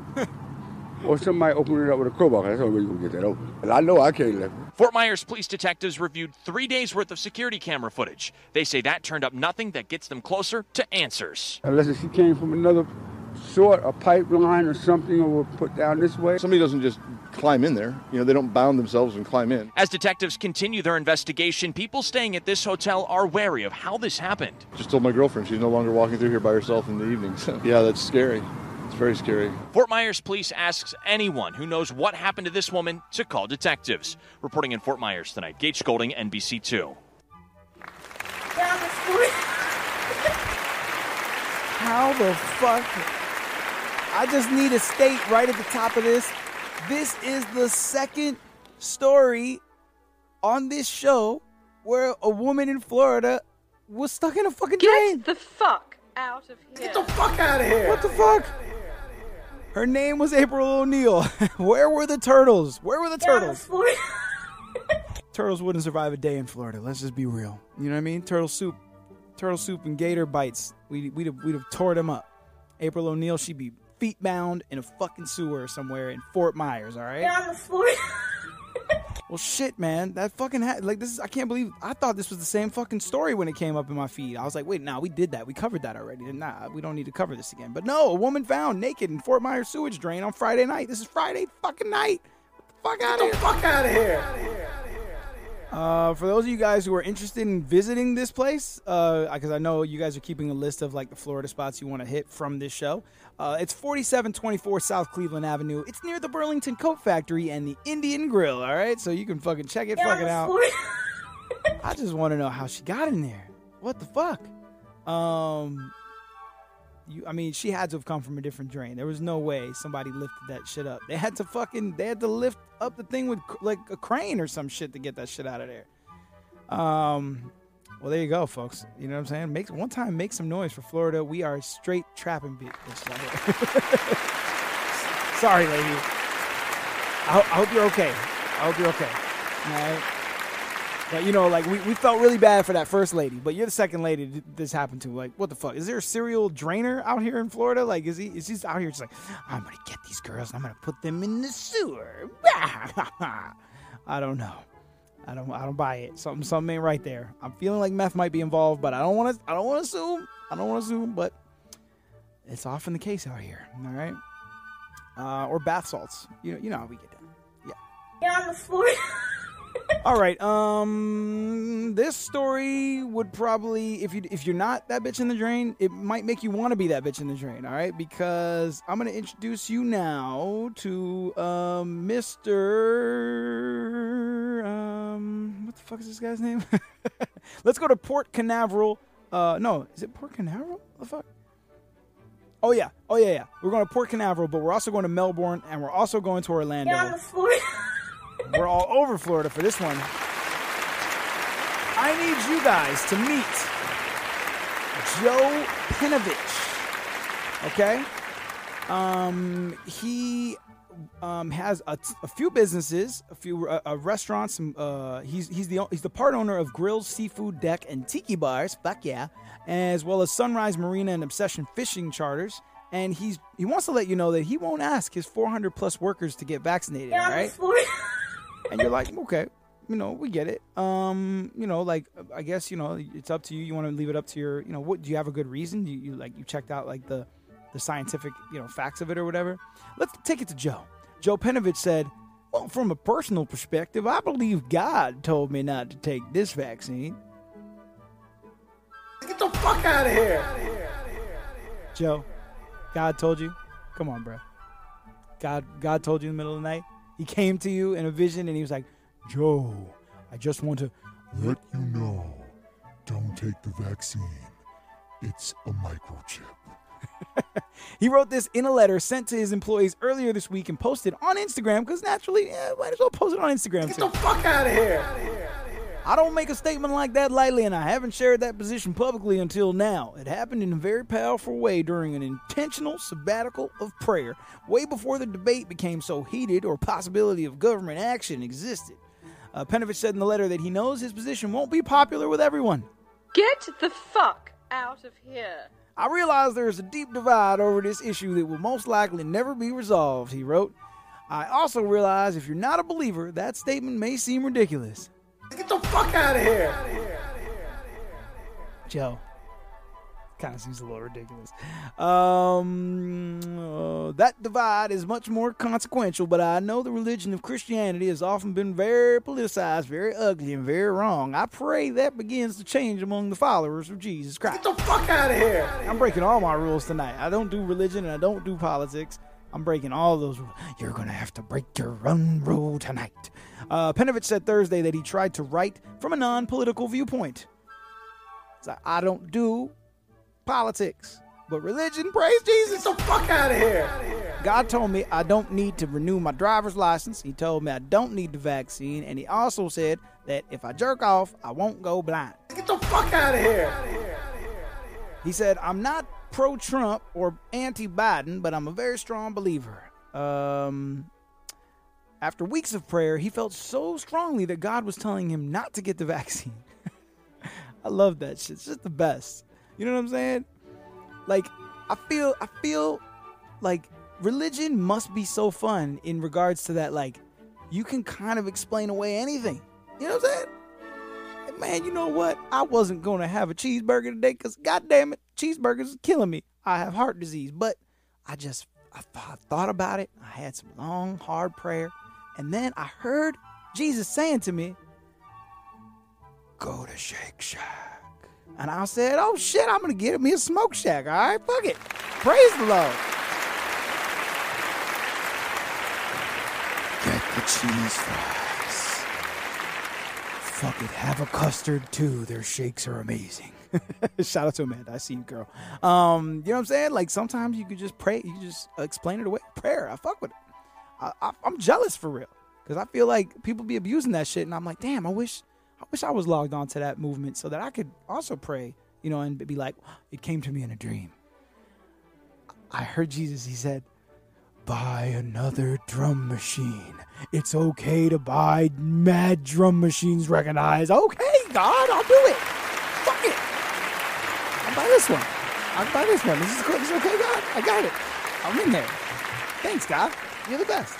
or somebody opened it up with a crowbar. That's the only way you're going to get that open. And I know I can't let it. Fort Myers police detectives reviewed three days' worth of security camera footage. They say that turned up nothing that gets them closer to answers. Unless she came from another sort, a pipeline or something, or was put down this way. Somebody doesn't just climb in there. You know, they don't bound themselves and climb in. As detectives continue their investigation, people staying at this hotel are wary of how this happened. Just told my girlfriend she's no longer walking through here by herself in the evening. So, yeah, that's scary. It's very scary. Fort Myers police asks anyone who knows what happened to this woman to call detectives. Reporting in Fort Myers tonight, Gage Goulding, N B C two. How the fuck? I just need to state right at the top of this. This is the second story on this show where a woman in Florida was stuck in a fucking drain. Get the fuck out of here. Get the fuck out of here. What the fuck? Her name was April O'Neil. Where were the turtles? Where were the turtles? Turtles wouldn't survive a day in Florida. Let's just be real. You know what I mean? Turtle soup. Turtle soup and gator bites. We, we'd, have, we'd have tore them up. April O'Neil, she'd be feet bound in a fucking sewer somewhere in Fort Myers, all right? Get on the floor. Well, shit, man. That fucking ha- like this is. I can't believe. I thought this was the same fucking story when it came up in my feed. I was like, wait, nah, we did that. We covered that already. Nah, we don't need to cover this again. But no, a woman found naked in Fort Myers sewage drain on Friday night. This is Friday fucking night. What the fuck out of here? Get the fuck out of here. Uh, for those of you guys who are interested in visiting this place, uh, because I know you guys are keeping a list of like the Florida spots you want to hit from this show. Uh, it's forty-seven twenty-four South Cleveland Avenue. It's near the Burlington Coat Factory and the Indian Grill, all right? So you can fucking check it Yeah, fucking out. Florida. I just want to know how she got in there. What the fuck? Um, you, I mean, she had to have come from a different drain. There was no way somebody lifted that shit up. They had to fucking, they had to lift up the thing with like a crane or some shit to get that shit out of there. Um... Well, there you go, folks. You know what I'm saying? Make one time, make some noise for Florida. We are straight trapping bitches out here. Sorry, lady. I, I hope you're okay. I hope you're okay. All right. But, you know, like, we, we felt really bad for that first lady, but you're the second lady this happened to. Like, what the fuck? Is there a serial drainer out here in Florida? Like, is he is he out here just like, I'm going to get these girls and I'm going to put them in the sewer? I don't know. I don't I don't buy it. Something something ain't right there. I'm feeling like meth might be involved, but I don't want to I don't want to assume. I don't want to assume, but it's often the case out here. All right? Uh, or bath salts. You know, you know how we get down. Yeah. Yeah, on the floor. All right. Um, this story would probably, if you if you're not that bitch in the drain, it might make you want to be that bitch in the drain. All right, because I'm gonna introduce you now to um, Mister Um, what the fuck is this guy's name? Let's go to Port Canaveral. Uh, no, is it Port Canaveral? What the fuck? Oh yeah, oh yeah, yeah. We're going to Port Canaveral, but we're also going to Melbourne, and we're also going to Orlando. Yeah, on the floor. We're all over Florida for this one. I need you guys to meet Joe Pinovich. Okay? Um, he um, has a, a few businesses, a few uh, uh, restaurants. Some, uh, he's he's the he's the part owner of Grills Seafood Deck and Tiki Bars. Fuck yeah! As well as Sunrise Marina and Obsession Fishing Charters. And he's he wants to let you know that he won't ask his four hundred plus workers to get vaccinated. Yeah, all right? And you're like, okay, you know, we get it. Um, you know, like, I guess, you know, it's up to you. You want to leave it up to your, you know, what, do you have a good reason? Do you, you like, you checked out, like, the, the scientific, you know, facts of it or whatever? Let's take it to Joe. Joe Pinovich said, well, from a personal perspective, I believe God told me not to take this vaccine. Get the fuck out of here. Joe, God told you? Come on, bro. God, God told you in the middle of the night? He came to you in a vision and he was like, Joe, I just want to let you know, don't take the vaccine. It's a microchip. He wrote this in a letter sent to his employees earlier this week and posted on Instagram because naturally, yeah, might as well post it on Instagram. Get too. the fuck out of here. I don't make a statement like that lightly, and I haven't shared that position publicly until now. It happened in a very powerful way during an intentional sabbatical of prayer, way before the debate became so heated or possibility of government action existed. Uh, Pinovich said in the letter that he knows his position won't be popular with everyone. Get the fuck out of here. I realize there is a deep divide over this issue that will most likely never be resolved, he wrote. I also realize if you're not a believer, that statement may seem ridiculous. Get the fuck out of here. Joe. Kind of seems a little ridiculous. Um, uh, that divide is much more consequential, but I know the religion of Christianity has often been very politicized, very ugly, and very wrong. I pray that begins to change among the followers of Jesus Christ. Get the fuck out of here. I'm breaking all my rules tonight. I don't do religion and I don't do politics. I'm breaking all those rules. You're going to have to break your run rule tonight. Uh, Pinovich said Thursday that he tried to write from a non-political viewpoint. He's like, I don't do politics, but religion, praise Jesus. Get the fuck out of here. God told me I don't need to renew my driver's license. He told me I don't need the vaccine. And he also said that if I jerk off, I won't go blind. Get the fuck out of here. He said, I'm not pro-Trump or anti-Biden, but I'm a very strong believer. Um, after weeks of prayer, he felt so strongly that God was telling him not to get the vaccine. I love that shit. It's just the best. You know what I'm saying? Like, I feel, I feel like religion must be so fun in regards to that. Like, you can kind of explain away anything. You know what I'm saying? Like, man, you know what? I wasn't going to have a cheeseburger today because, goddamn it, cheeseburgers are killing me. I have heart disease. But I just, I, th- I thought about it. I had some long, hard prayer. And then I heard Jesus saying to me, go to Shake Shack. And I said, oh shit, I'm going to get me a smoke shack. All right, fuck it. Praise the Lord. Get the cheese fries. Fuck it, have a custard too. Their shakes are amazing. Shout out to Amanda. I see you, girl. Um, you know what I'm saying? Like sometimes you could just pray. You could just explain it away. Prayer. I fuck with it. I, I, I'm jealous for real. Because I feel like people be abusing that shit. And I'm like, damn, I wish... I wish I was logged on to that movement so that I could also pray, you know, and be like, it came to me in a dream. I heard Jesus. He said, buy another drum machine. It's okay to buy mad drum machines recognized. Okay, God, I'll do it. Fuck it. I'll buy this one. I'll buy this one. This is, this is okay, God? I got it. I'm in there. Thanks, God. You're the best.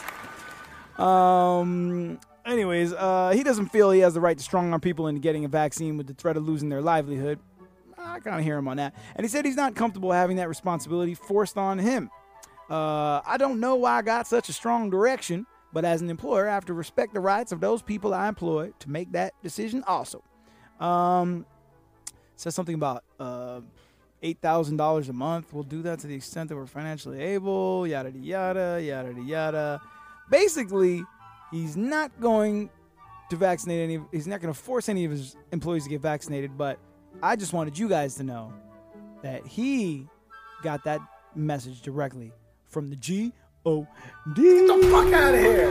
Um. Anyways, uh, he doesn't feel he has the right to strong-arm people into getting a vaccine with the threat of losing their livelihood. I kind of hear him on that. And he said he's not comfortable having that responsibility forced on him. Uh, I don't know why I got such a strong direction, but as an employer, I have to respect the rights of those people I employ to make that decision also. Um, says something about uh, eight thousand dollars a month. We'll do that to the extent that we're financially able, yada, yada, yada, yada. Basically, he's not going to vaccinate any, he's not going to force any of his employees to get vaccinated, but I just wanted you guys to know that he got that message directly from the G O D. Get the fuck out of here.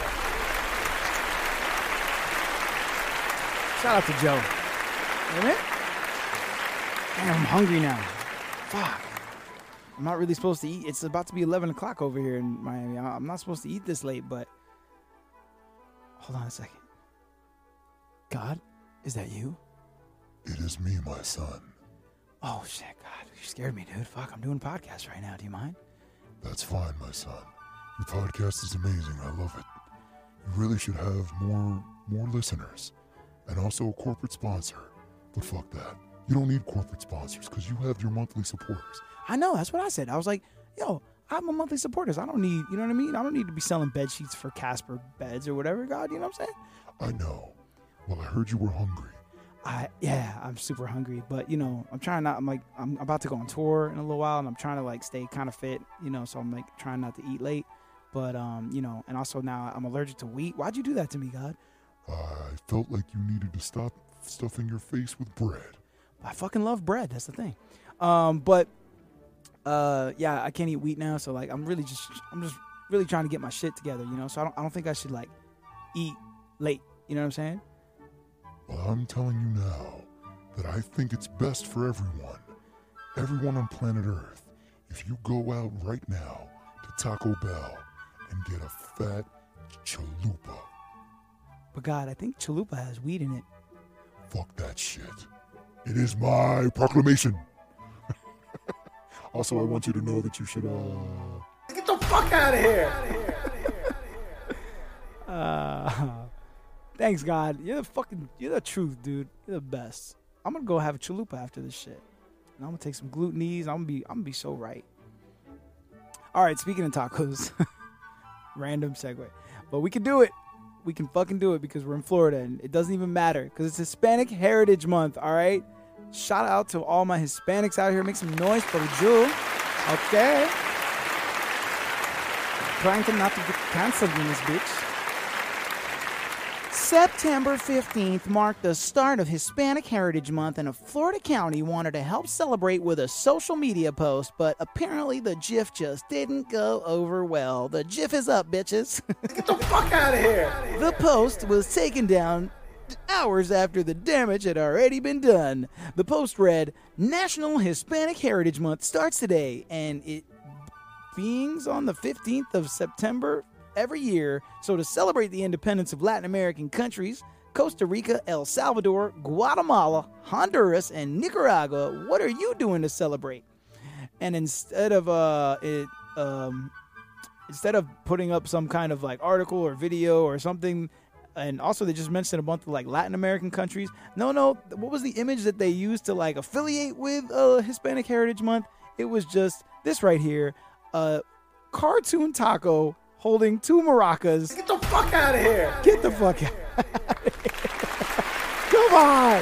Shout out to Joe. Amen? Damn, I'm hungry now. Fuck. I'm not really supposed to eat. It's about to be eleven o'clock over here in Miami. I'm not supposed to eat this late, but hold on a second. God, is that you? It is me, my son. Oh, shit, God. You scared me, dude. Fuck, I'm doing a podcast right now. Do you mind? That's fine, my son. Your podcast is amazing. I love it. You really should have more more listeners. And also a corporate sponsor. But fuck that. You don't need corporate sponsors because you have your monthly supporters. I know. That's what I said. I was like, yo, I'm a monthly supporters. I don't need, you know what I mean? I don't need to be selling bed sheets for Casper beds or whatever, God. You know what I'm saying? I know. Well, I heard you were hungry. I yeah, I'm super hungry, but you know, I'm trying not. I'm like, I'm about to go on tour in a little while, and I'm trying to like stay kind of fit, you know. So I'm like trying not to eat late, but um, you know, and also now I'm allergic to wheat. Why'd you do that to me, God? I felt like you needed to stop stuffing your face with bread. I fucking love bread. That's the thing. Um, but uh, yeah, I can't eat wheat now, so like I'm really just, I'm just really trying to get my shit together, you know. So I don't, I don't think I should like eat late. You know what I'm saying? Well, I'm telling you now that I think it's best for everyone, everyone on planet Earth, if you go out right now to Taco Bell and get a fat chalupa. But God, I think chalupa has weed in it. Fuck that shit. It is my proclamation. Also, I want you to know that you should, uh... Get the fuck out of here! uh... Thanks, God. You're the fucking, you're the truth, dude. You're the best. I'm gonna go have a chalupa after this shit. And I'm gonna take some glutenese. I'm gonna be, I'm gonna be so right. All right, speaking of tacos, random segue, but we can do it. We can fucking do it because we're in Florida and it doesn't even matter because it's Hispanic Heritage Month. All right. Shout out to all my Hispanics out here. Make some noise for the Jew. Okay. Trying to not to get canceled in this bitch. September fifteenth marked the start of Hispanic Heritage Month, and a Florida county wanted to help celebrate with a social media post, but apparently the GIF just didn't go over well. The GIF is up, bitches. Get the fuck out of here! The post was taken down hours after the damage had already been done. The post read, National Hispanic Heritage Month starts today, and it being on the fifteenth of September every year. So to celebrate the independence of Latin American countries, Costa Rica, El Salvador, Guatemala, Honduras, and Nicaragua, what are you doing to celebrate? And instead of uh, it, um, instead of putting up some kind of like article or video or something, and also they just mentioned a bunch of like Latin American countries. No, no, what was the image that they used to like affiliate with uh, Hispanic Heritage Month? It was just this right here, a uh, cartoon taco holding two maracas. Get the fuck out of here! Get the fuck out of here. Come on!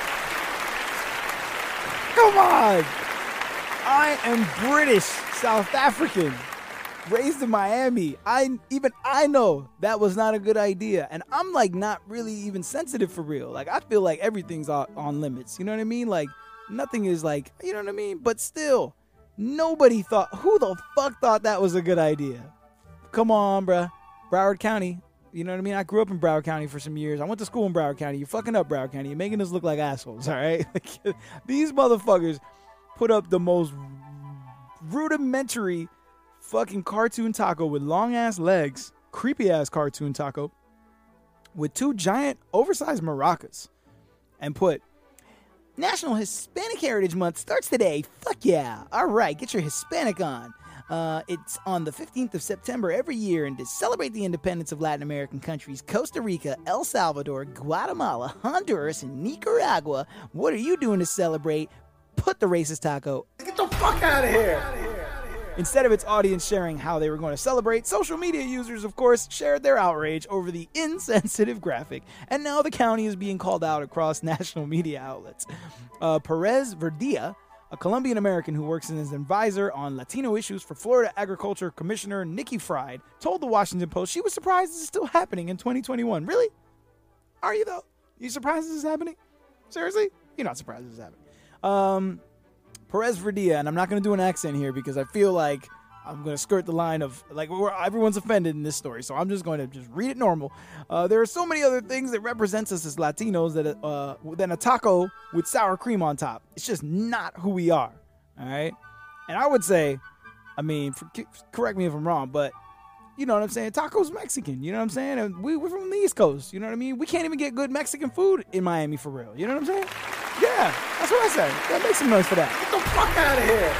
Come on! I am British, South African, raised in Miami. I even I know that was not a good idea. And I'm like not really even sensitive for real. Like I feel like everything's on, on limits. You know what I mean? Like nothing is like, you know what I mean? But still, nobody thought, who the fuck thought that was a good idea? Come on, bruh. Broward County. You know what I mean? I grew up in Broward County for some years. I went to school in Broward County. You're fucking up Broward County. You're making us look like assholes, all right? These motherfuckers put up the most rudimentary fucking cartoon taco with long ass legs, creepy ass cartoon taco with two giant oversized maracas, and put, National Hispanic Heritage Month starts today. Fuck yeah. All right, get your Hispanic on. Uh, it's on the fifteenth of September every year, and to celebrate the independence of Latin American countries, Costa Rica, El Salvador, Guatemala, Honduras, and Nicaragua. What are you doing to celebrate? Put the racist taco. Get the fuck out of here. Instead of its audience sharing how they were going to celebrate, social media users, of course, shared their outrage over the insensitive graphic, and now the county is being called out across national media outlets. Uh, Perez Verdia, a Colombian American who works as an advisor on Latino issues for Florida Agriculture Commissioner Nikki Fried, told the Washington Post she was surprised this is still happening in twenty twenty-one. Really? Are you, though? You surprised this is happening? Seriously? You're not surprised this is happening. Um, Perez Verdia, and I'm not going to do an accent here because I feel like I'm going to skirt the line of, like, we're, everyone's offended in this story, so I'm just going to just read it normal. Uh, there are so many other things that represents us as Latinos that uh, than a taco with sour cream on top. It's just not who we are, all right? And I would say, I mean, for, correct me if I'm wrong, but you know what I'm saying? Taco's Mexican, you know what I'm saying? And we, we're from the East Coast, you know what I mean? We can't even get good Mexican food in Miami for real, you know what I'm saying? Yeah, that's what I said. Yeah, make some noise for that. Get the fuck out of here.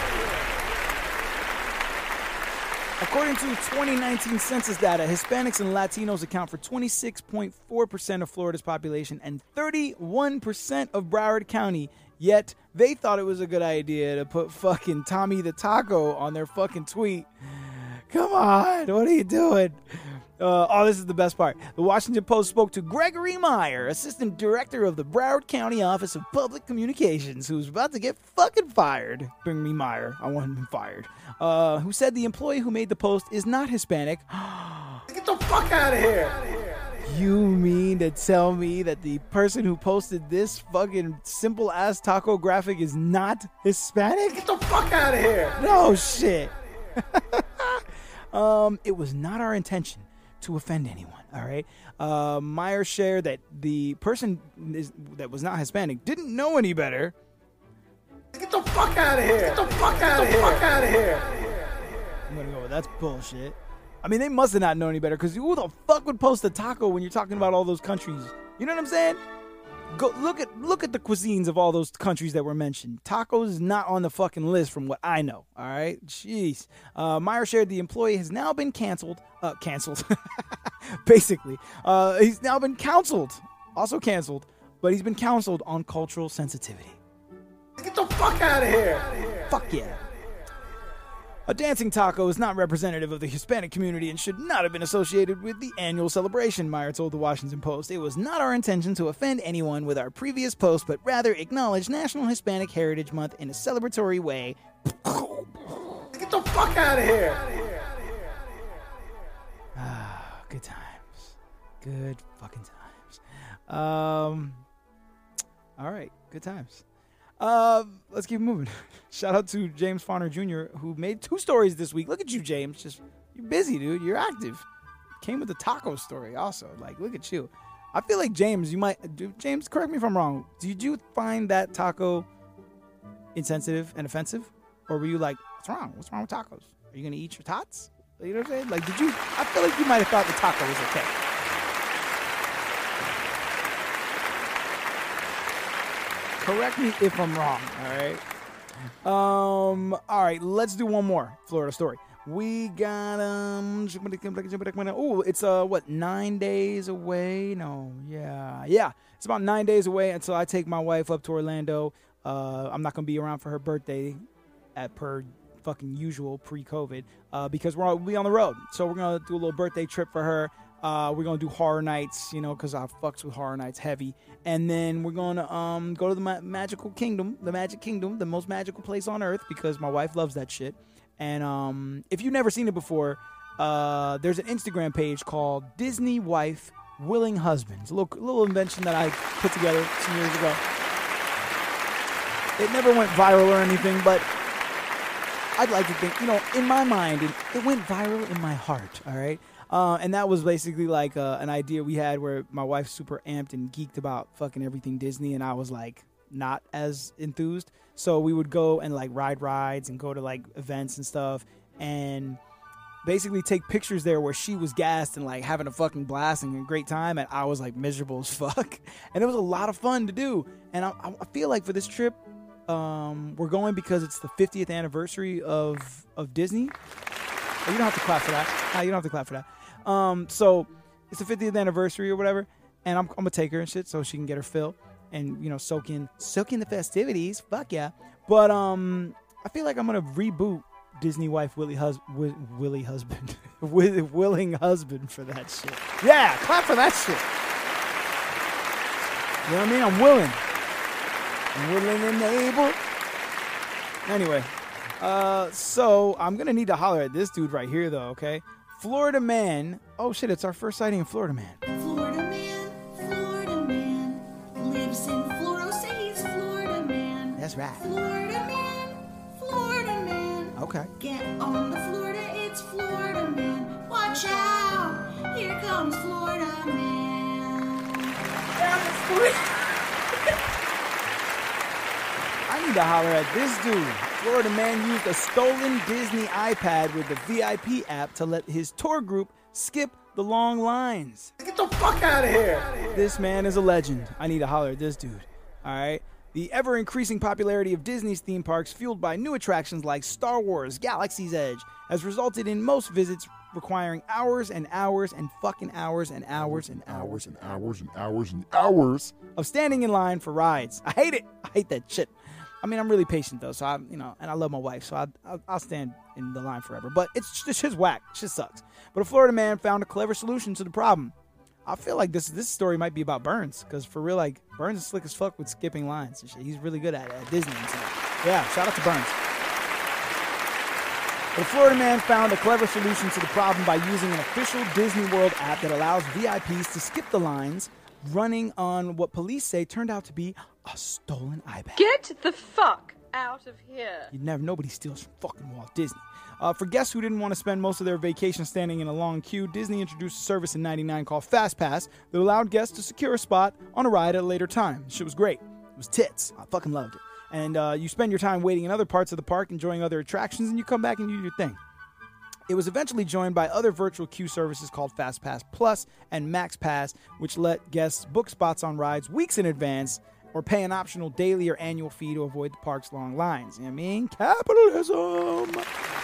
According to twenty nineteen census data, Hispanics and Latinos account for twenty-six point four percent of Florida's population and thirty-one percent of Broward County. Yet, they thought it was a good idea to put fucking Tommy the Taco on their fucking tweet. Come on, what are you doing? Uh, oh, this is the best part. The Washington Post spoke to Gregory Meyer, Assistant Director of the Broward County Office of Public Communications, who's about to get fucking fired. Bring me Meyer. I want him fired. Uh, who said the employee who made the post is not Hispanic. Get the fuck out of here. You mean to tell me that the person who posted this fucking simple-ass taco graphic is not Hispanic? Get the fuck out of here. No shit. um, it was not our intention to offend anyone, all right? Uh, Meyer shared that the person is, that was not Hispanic didn't know any better. Get the fuck out of here. Get the fuck out of here. Get the fuck out of here. I'm gonna go with that's bullshit. I mean, they must have not known any better, because who the fuck would post a taco when you're talking about all those countries? You know what I'm saying? Go look at look at the cuisines of all those countries that were mentioned. Tacos is not on the fucking list from what I know. All right, jeez. Uh, Meyer shared the employee has now been canceled. Uh, canceled. Basically, uh, he's now been counseled. Also canceled, but he's been counseled on cultural sensitivity. Get the fuck out of here. Fuck yeah. A dancing taco is not representative of the Hispanic community and should not have been associated with the annual celebration, Meyer told the Washington Post. It was not our intention to offend anyone with our previous post, but rather acknowledge National Hispanic Heritage Month in a celebratory way. Get the fuck out of here. Ah, good times. Good fucking times. Um, all right, good times. Uh, let's keep moving. Shout out to James Fonner Junior, who made two stories this week. Look at you, James. Just you're busy, dude. You're active. Came with the taco story also. Like, look at you. I feel like James, you might... Dude, James, correct me if I'm wrong. Did you find that taco insensitive and offensive? Or were you like, what's wrong? What's wrong with tacos? Are you going to eat your tots? You know what I'm saying? Like, did you... I feel like you might have thought the taco was okay. Correct me if I'm wrong, all right? Um, all right, let's do one more Florida story. We got, um, oh, it's, uh, what, nine days away? No, yeah, yeah. It's about nine days away until I take my wife up to Orlando. Uh, I'm not going to be around for her birthday at per fucking usual pre-COVID uh, because we're we'll be on the road. So we're going to do a little birthday trip for her. Uh, we're going to do Horror Nights, you know, because I fucks with Horror Nights heavy. And then we're going to um, go to the ma- Magical Kingdom, the Magic Kingdom, the most magical place on earth, because my wife loves that shit. And um, if you've never seen it before, uh, there's an Instagram page called Disney Wife Willing Husbands. A little, little invention that I put together some years ago. It never went viral or anything, but I'd like to think, you know, in my mind, it, it went viral in my heart, all right? Uh, and that was basically like uh, an idea we had where my wife's super amped and geeked about fucking everything Disney, and I was like not as enthused. So we would go and like ride rides and go to like events and stuff. And basically take pictures there where she was gassed and like having a fucking blast and a great time, and I was like miserable as fuck. And it was a lot of fun to do. And I, I feel like for this trip, um, we're going because it's the fiftieth anniversary of of Disney. Oh, you don't have to clap for that. No, you don't have to clap for that. Um, so it's the fiftieth anniversary or whatever, and I'm, I'm gonna take her and shit so she can get her fill and you know soak in soak in the festivities. Fuck yeah. But um, I feel like I'm gonna reboot Disney wife Willie hus- Wi- Willie husband with willing husband for that shit. Yeah, clap for that shit. You know what I mean? I'm willing. I'm willing and able. Anyway, uh, so I'm gonna need to holler at this dude right here though. Okay, Florida man. Oh shit, it's our first sighting in Florida man. Florida man, Florida man, lives in Florida, say he's Florida man. That's right. Florida man, Florida man. Okay. Get on the Florida, it's Florida man. Watch out, here comes Florida man. I need to holler at this dude. Florida man used a stolen Disney iPad with the V I P app to let his tour group skip the long lines. Get the fuck out of here. This man is a legend. I need to holler at this dude. All right. The ever-increasing popularity of Disney's theme parks, fueled by new attractions like Star Wars, Galaxy's Edge, has resulted in most visits requiring hours and hours and fucking hours and hours and hours and hours and hours and hours of standing in line for rides. I hate it. I hate that shit. I mean, I'm really patient though, so I, you know, and I love my wife, so I, I'll, I'll stand in the line forever. But it's this shit's whack. Shit sucks. But a Florida man found a clever solution to the problem. I feel like this this story might be about Burns, because for real, like Burns is slick as fuck with skipping lines and shit. He's really good at it at Disney and stuff. Yeah, shout out to Burns. The Florida man found a clever solution to the problem by using an official Disney World app that allows V I Ps to skip the lines, running on what police say turned out to be a stolen iPad. Get the fuck out of here. You never, nobody steals from fucking Walt Disney. Uh, for guests who didn't want to spend most of their vacation standing in a long queue, Disney introduced a service in ninety-nine called FastPass that allowed guests to secure a spot on a ride at a later time. Shit was great. It was tits. I fucking loved it. And uh, you spend your time waiting in other parts of the park, enjoying other attractions, and you come back and you do your thing. It was eventually joined by other virtual queue services called FastPass Plus and MaxPass, which let guests book spots on rides weeks in advance or pay an optional daily or annual fee to avoid the park's long lines. You know what I mean? Capitalism!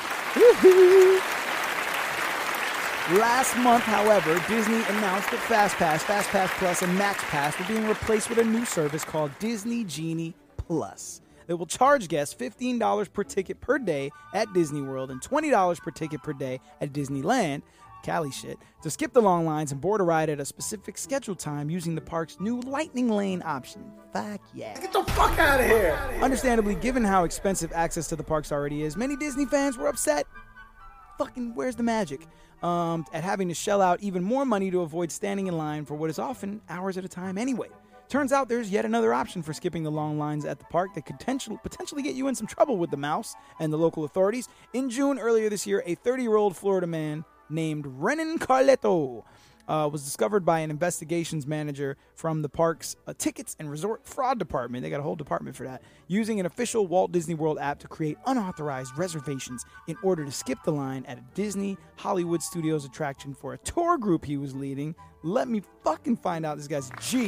Last month, however, Disney announced that FastPass, FastPass Plus, and MaxPass were being replaced with a new service called Disney Genie Plus. That will charge guests fifteen dollars per ticket per day at Disney World and twenty dollars per ticket per day at Disneyland, Cali shit, to skip the long lines and board a ride at a specific scheduled time using the park's new Lightning Lane option. Fuck yeah. Get the fuck out of here. Understandably, given how expensive access to the parks already is, many Disney fans were upset. Fucking where's the magic? Um, at having to shell out even more money to avoid standing in line for what is often hours at a time anyway. Turns out there's yet another option for skipping the long lines at the park that could potentially, potentially get you in some trouble with the mouse and the local authorities. In June earlier this year, a thirty-year-old Florida man named Renan Carletto uh, was discovered by an investigations manager from the park's uh, tickets and resort fraud department. They got a whole department for that. Using an official Walt Disney World app to create unauthorized reservations in order to skip the line at a Disney Hollywood Studios attraction for a tour group he was leading. Let me fucking find out this guy's G.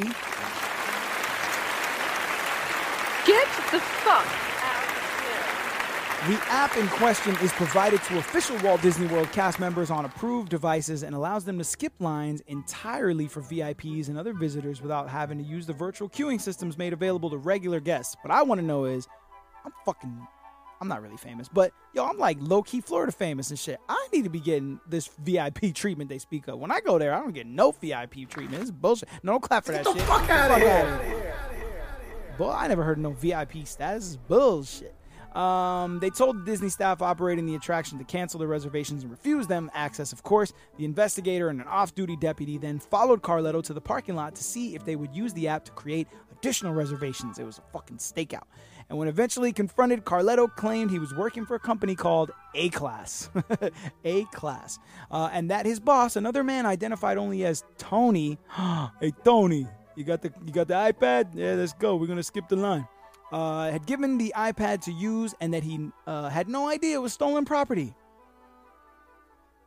Get the fuck out of here. The app in question is provided to official Walt Disney World cast members on approved devices and allows them to skip lines entirely for V I Ps and other visitors without having to use the virtual queuing systems made available to regular guests. What I want to know is, I'm fucking, I'm not really famous, but yo, I'm like low-key Florida famous and shit. I need to be getting this V I P treatment they speak of. When I go there, I don't get no V I P treatment. It's bullshit. No, don't clap for that Get shit. the fuck out of here. Boy, I never heard of no V I P status. This is bullshit. Um, they told the Disney staff operating the attraction to cancel their reservations and refuse them access, of course. The investigator and an off-duty deputy then followed Carletto to the parking lot to see if they would use the app to create additional reservations. It was a fucking stakeout. And when eventually confronted, Carletto claimed he was working for a company called A-Class. A-Class. Uh, and that his boss, another man identified only as Tony. Hey, Tony. You got the you got the iPad? Yeah, let's go. We're going to skip the line. Uh, had given the iPad to use and that he uh, had no idea it was stolen property.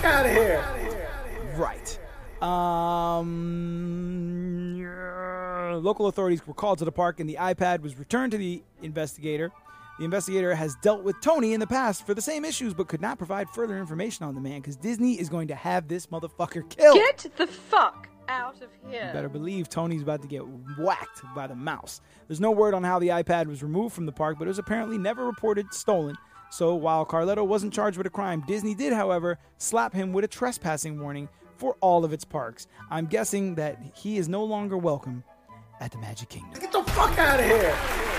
out of here. Right. Um, yeah. Local authorities were called to the park, and the iPad was returned to the investigator. The investigator has dealt with Tony in the past for the same issues, but could not provide further information on the man because Disney is going to have this motherfucker killed. Get the fuck out of here. You better believe Tony's about to get whacked by the mouse. There's no word on how the iPad was removed from the park, but it was apparently never reported stolen. So while Carletto wasn't charged with a crime, Disney did, however, slap him with a trespassing warning for all of its parks. I'm guessing that he is no longer welcome at the Magic Kingdom. Get the fuck out of here.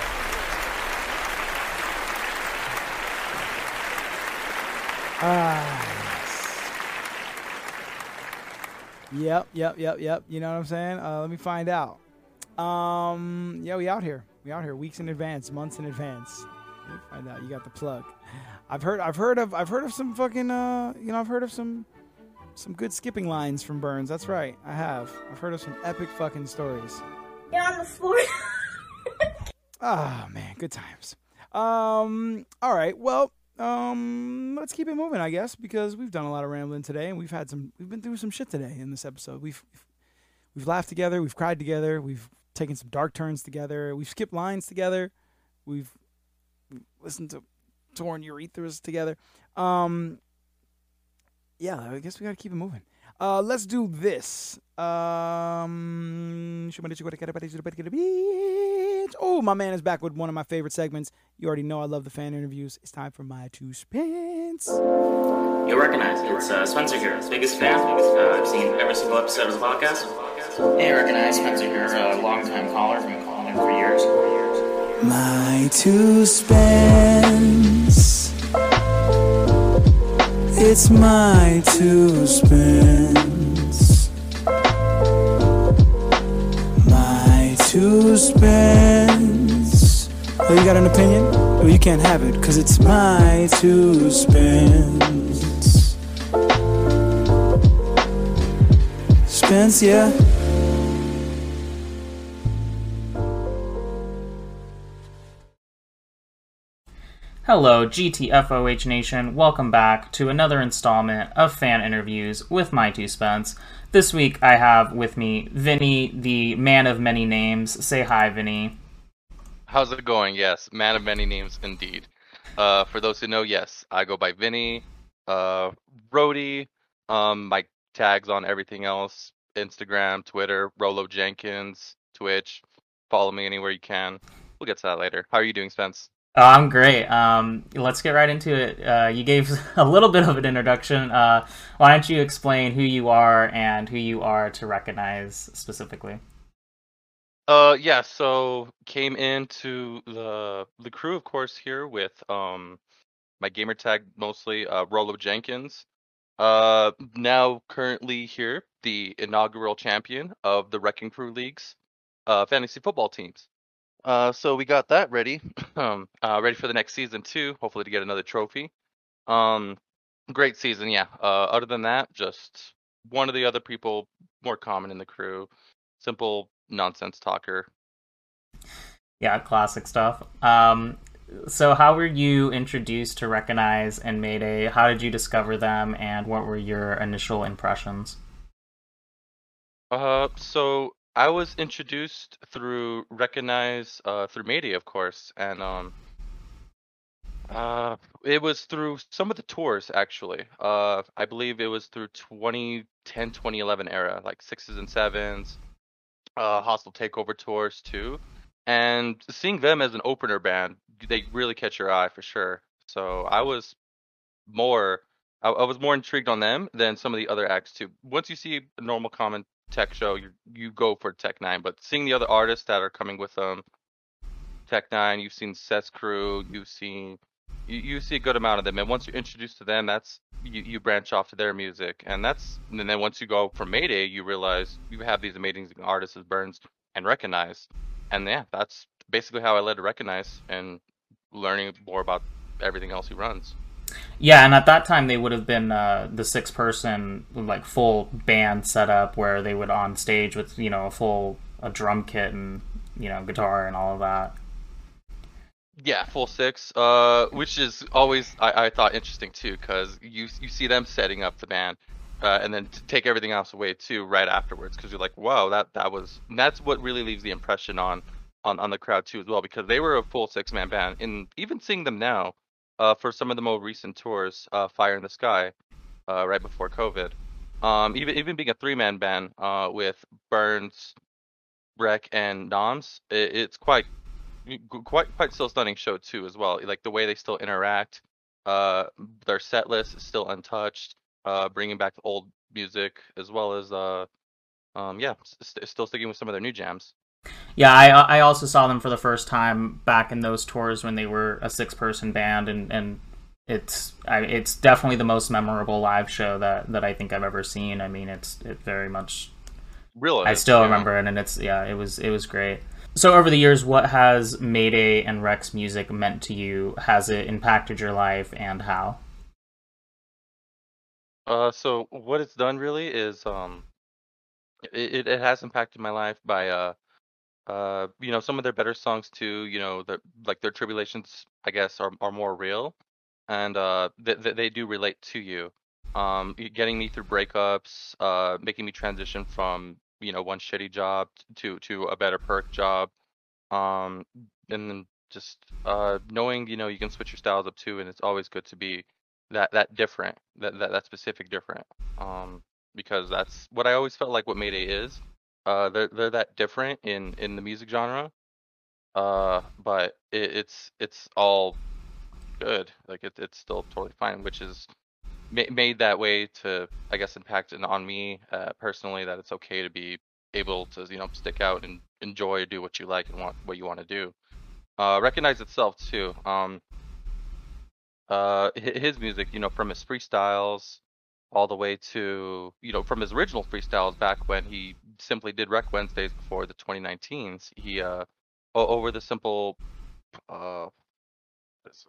Ah, yes. Yep, yep, yep, yep. You know what I'm saying? Uh, let me find out. Um, yeah, we out here. We out here weeks in advance, months in advance. Let me find out. You got the plug. I've heard, I've heard of, I've heard of some fucking, uh, you know, I've heard of some, some good skipping lines from Burns. That's right, I have. I've heard of some epic fucking stories. Yeah, on the floor. Oh man, good times. Um, all right, well. Um, let's keep it moving, I guess, because we've done a lot of rambling today, and we've had some, we've been through some shit today in this episode. We've, we've laughed together, we've cried together, we've taken some dark turns together, we've skipped lines together, we've listened to torn urethras together. Um, yeah, I guess we gotta keep it moving. Uh, let's do this. Um, oh, my man is back with one of my favorite segments. You already know I love the fan interviews. It's time for my two spins. You'll recognize it. It's uh, Spencer here, biggest fan. Uh, I've seen every single episode of the podcast. Hey, I recognize Spencer here, a long-time caller. I've been calling him for years. My two spins. It's my two spins. My two spins. Oh, you got an opinion? Well, you can't have it, because it's my two spins. Spins, yeah. Hello, G T F O H Nation. Welcome back to another installment of fan interviews with my two Spence. This week I have with me Vinny, the man of many names. Say hi, Vinny. How's it going? Yes, man of many names indeed. Uh, for those who know, yes, I go by Vinny, uh, Rody, um, my tags on everything else, Instagram, Twitter, Rolo Jenkins, Twitch. Follow me anywhere you can. We'll get to that later. How are you doing, Spence? Oh, I'm great. Um, let's get right into it. Uh, you gave a little bit of an introduction. Uh, why don't you explain who you are and who you are to recognize specifically? Uh, yeah. So came into the the crew, of course, here with um my gamer tag mostly uh, Rolo Jenkins. Uh, now currently here, the inaugural champion of the Wrecking Crew League's uh, fantasy football teams. Uh, so we got that ready, um, uh, ready for the next season too. Hopefully to get another trophy. Um, great season, yeah. Uh, other than that, just one of the other people more common in the crew, simple nonsense talker. Yeah, classic stuff. Um, so how were you introduced to Recognize and Mayday? How did you discover them, and what were your initial impressions? Uh, so. I was introduced through Recognize, uh, through Mayday, of course, and um, uh, it was through some of the tours, actually. Uh, I believe it was through twenty ten, twenty eleven era, like sixes and sevens, uh, Hostile Takeover tours too, and seeing them as an opener band, they really catch your eye for sure. So I was more, I, I was more intrigued on them than some of the other acts too. Once you see a normal common Tech show, you you go for Tech Nine, but seeing the other artists that are coming with them, Tech Nine, you've seen Seth's crew, you've seen you, you see a good amount of them, and once you're introduced to them, that's you, you branch off to their music, and that's and then once you go from Mayday, you realize you have these amazing artists as Burns and Recognize, and yeah, that's basically how I led to Recognize and learning more about everything else he runs. Yeah, and at that time they would have been uh, the six-person, like, full band setup where they would on stage with, you know, a full a drum kit and, you know, guitar and all of that. Yeah, full six, uh, which is always I, I thought interesting too, because you you see them setting up the band, uh, and then to take everything else away too right afterwards, because you're like, wow, that that was and that's what really leaves the impression on on on the crowd too as well, because they were a full six man band, and even seeing them now, uh, for some of the more recent tours, uh, Fire in the Sky, uh, right before COVID, um, even even being a three man band, uh, with Burns, Breck, and Noms, it, it's quite y- g- quite quite still stunning show too as well. Like the way they still interact, uh, their set list is still untouched, uh, bringing back the old music as well as uh, um, yeah, s- st- still sticking with some of their new jams. Yeah, I I also saw them for the first time back in those tours when they were a six person band, and and it's I, it's definitely the most memorable live show that that I think I've ever seen. I mean, it's it very much. Real. I still remember it, and it's yeah, it was it was great. So over the years, what has Mayday and Rex music meant to you? Has it impacted your life, and how? Uh, so what it's done really is um, it, it it has impacted my life by uh uh you know some of their better songs too. You know the like their tribulations I guess are are more real, and uh they they, they do relate to you. Um, y- getting me through breakups, uh, making me transition from you know one shitty job to to a better perk job. Um, and then just uh knowing you know you can switch your styles up too, and it's always good to be that that different, that that, that specific different. Um, because that's what I always felt like what Mayday is. Uh, they're they're that different in in the music genre. Uh, but it, it's it's all good. Like it, it's still totally fine, which is ma- made that way to I guess impact it on me uh, personally, that it's okay to be able to you know stick out and enjoy do what you like and want what you want to do. Uh, recognize itself too. Um, uh, hi- his music, you know, from his freestyles all the way to, you know, from his original freestyles back when he simply did Rec Wednesdays before the twenty nineteens. He, uh, o- over the simple, uh, this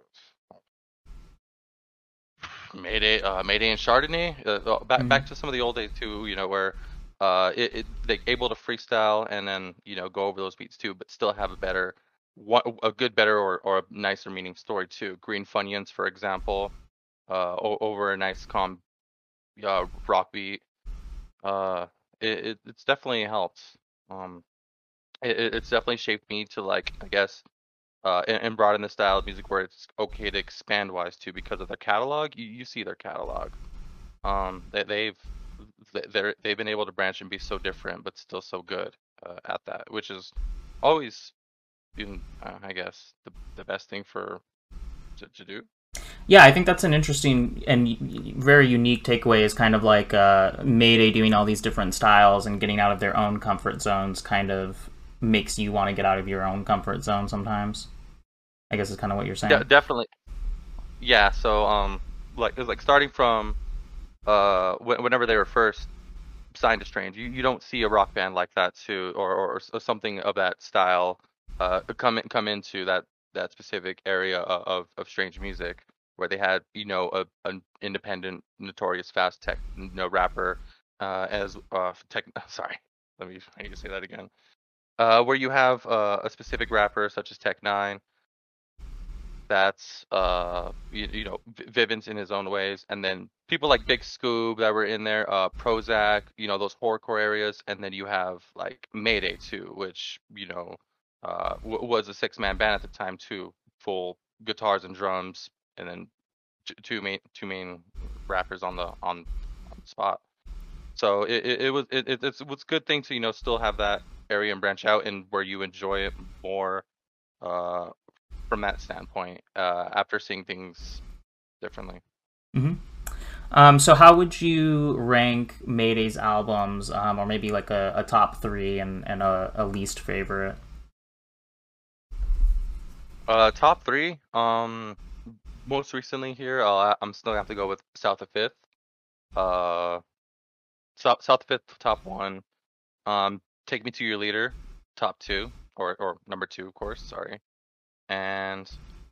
is- Mayday, uh, Mayday and Chardonnay, uh, uh, back back to some of the old days too, you know, where uh, it, it they able to freestyle and then you know go over those beats too, but still have a better, one, a good, better, or or a nicer meaning story too. Green Funyuns, for example, uh, o- over a nice calm uh, rock beat. Uh, it, it it's definitely helped. Um, it, it- it's definitely shaped me to like I guess uh and, and brought in the style of music where it's okay to expand wise too because of their catalog. You, you see their catalog. Um, they, they've they- they're they've been able to branch and be so different but still so good uh, at that, which is always even uh, I guess the the best thing for to, to do. Yeah, I think that's an interesting and y- y- very unique takeaway. Is kind of like uh, Mayday doing all these different styles and getting out of their own comfort zones. Kind of makes you want to get out of your own comfort zone sometimes. I guess is kind of what you're saying. Yeah, definitely. Yeah, so um, like it's like starting from uh wh- whenever they were first signed to Strange, you, you don't see a rock band like that too, or or, or s- something of that style uh come in, come into that that specific area of, of of Strange music where they had you know a an independent, notorious fast tech no rapper uh as uh tech sorry let me I need to say that again uh where you have uh, a specific rapper such as Tech Nine that's uh you, you know V- Vivens in his own ways, and then people like Big Scoob that were in there, uh Prozac, you know those horrorcore areas, and then you have like Mayday too, which you know uh w- was a six man band at the time too, full guitars and drums, and then t- two main two main rappers on the on, on the spot. So it, it, it was it, it it's it's a good thing to you know still have that area and branch out and where you enjoy it more uh from that standpoint uh, after seeing things differently. hmm Um, so how would you rank Mayday's albums, um, or maybe like a, a top three and, and a, a least favorite? Uh, top three. Um, most recently here, uh, I'm still gonna have to go with South of Fifth. Uh, South South of Fifth, top one. Um, Take Me to Your Leader, top two, or or number two, of course. Sorry. And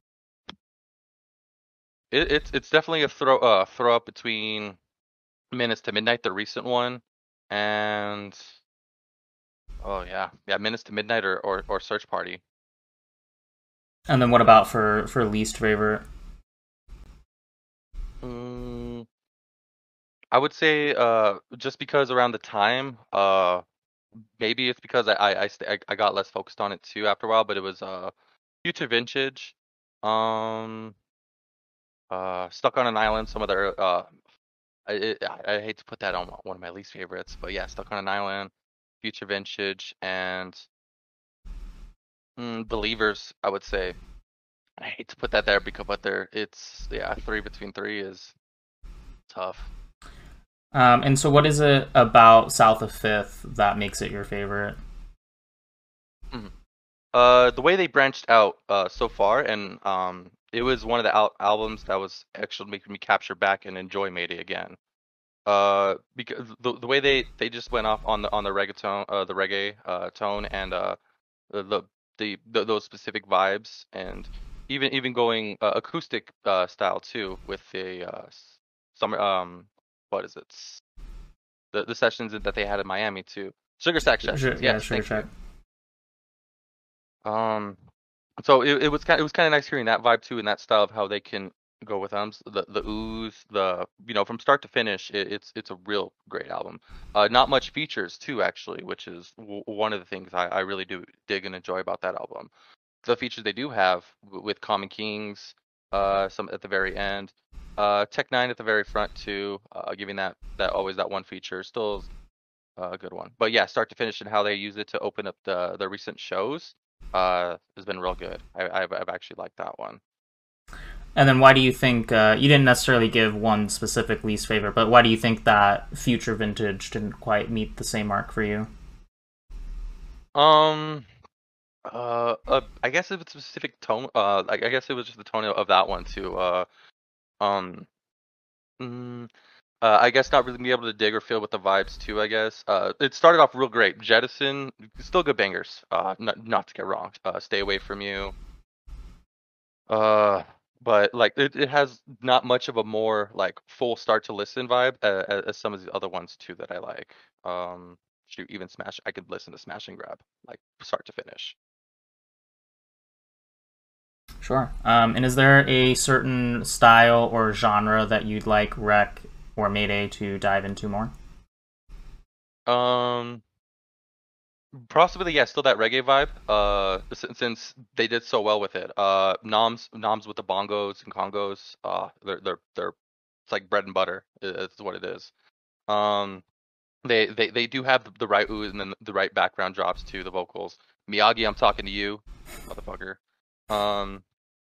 it, it's it's definitely a throw uh throw up between Minutes to Midnight, the recent one, and oh yeah, yeah, Minutes to Midnight or or, or Search Party. And then what about for, for least favorite? Mm, I would say uh, just because around the time, uh, maybe it's because I I, I, st- I I got less focused on it too after a while, but it was uh, Future Vintage, um, uh, Stuck on an Island, some other uh, I, it, I I hate to put that on one of my least favorites, but yeah, Stuck on an Island, Future Vintage, and mm, Believers, I would say. I hate to put that there because, but there, it's yeah, three between three is tough. Um, and so what is it about South of Fifth that makes it your favorite? Mhm. Uh, the way they branched out uh so far, and um, it was one of the al- albums that was actually making me capture back and enjoy Mayday again. Uh, because the the way they they just went off on the on the reggaeton, uh, the reggae uh tone, and uh the the, the, the those specific vibes, and even even going uh, acoustic uh style too with the uh s- summer um what is it S- the the sessions that they had in Miami too. Sugar Shack Sure, sessions, yeah, yes, Sugar thank you. Shack. Um, so it, it was kind it was kind of nice hearing that vibe too, and that style of how they can go with um the the ooze, the you know from start to finish. It, it's it's a real great album. Uh, not much features too actually, which is w- one of the things I, I really do dig and enjoy about that album. The features they do have w- with Common Kings, uh, some at the very end, uh, Tech Nine at the very front too, uh, giving that that always that one feature still is uh, a good one. But yeah, start to finish and how they use it to open up the the recent shows uh has been real good. I, I've I've actually liked that one. And then why do you think, uh, you didn't necessarily give one specific least favorite, but why do you think that Future Vintage didn't quite meet the same mark for you? Um, uh, uh I guess if it's a specific tone, uh, I, I guess it was just the tone of that one too. Uh, um, mm, uh, I guess not really be able to dig or feel with the vibes too. I guess. Uh, it started off real great. Jettison, still good bangers. Uh, not not to get wrong. Uh, Stay Away From You. Uh, but like it, it has not much of a more like full start to listen vibe uh, as, as some of the other ones too that I like. Um, shoot, even Smash, I could listen to Smash and Grab like start to finish. Sure. Um, and is there a certain style or genre that you'd like Rec or Mayday to dive into more? Um, possibly yeah, still that reggae vibe. Uh, since, since they did so well with it. Uh, Noms, Noms with the bongos and congos. Uh, they're they're they're it's like bread and butter. i- Is what it is. Um. They, they they do have the, the right ooze and then the right background drops to the vocals. Miyagi, I'm talking to you, motherfucker. Um,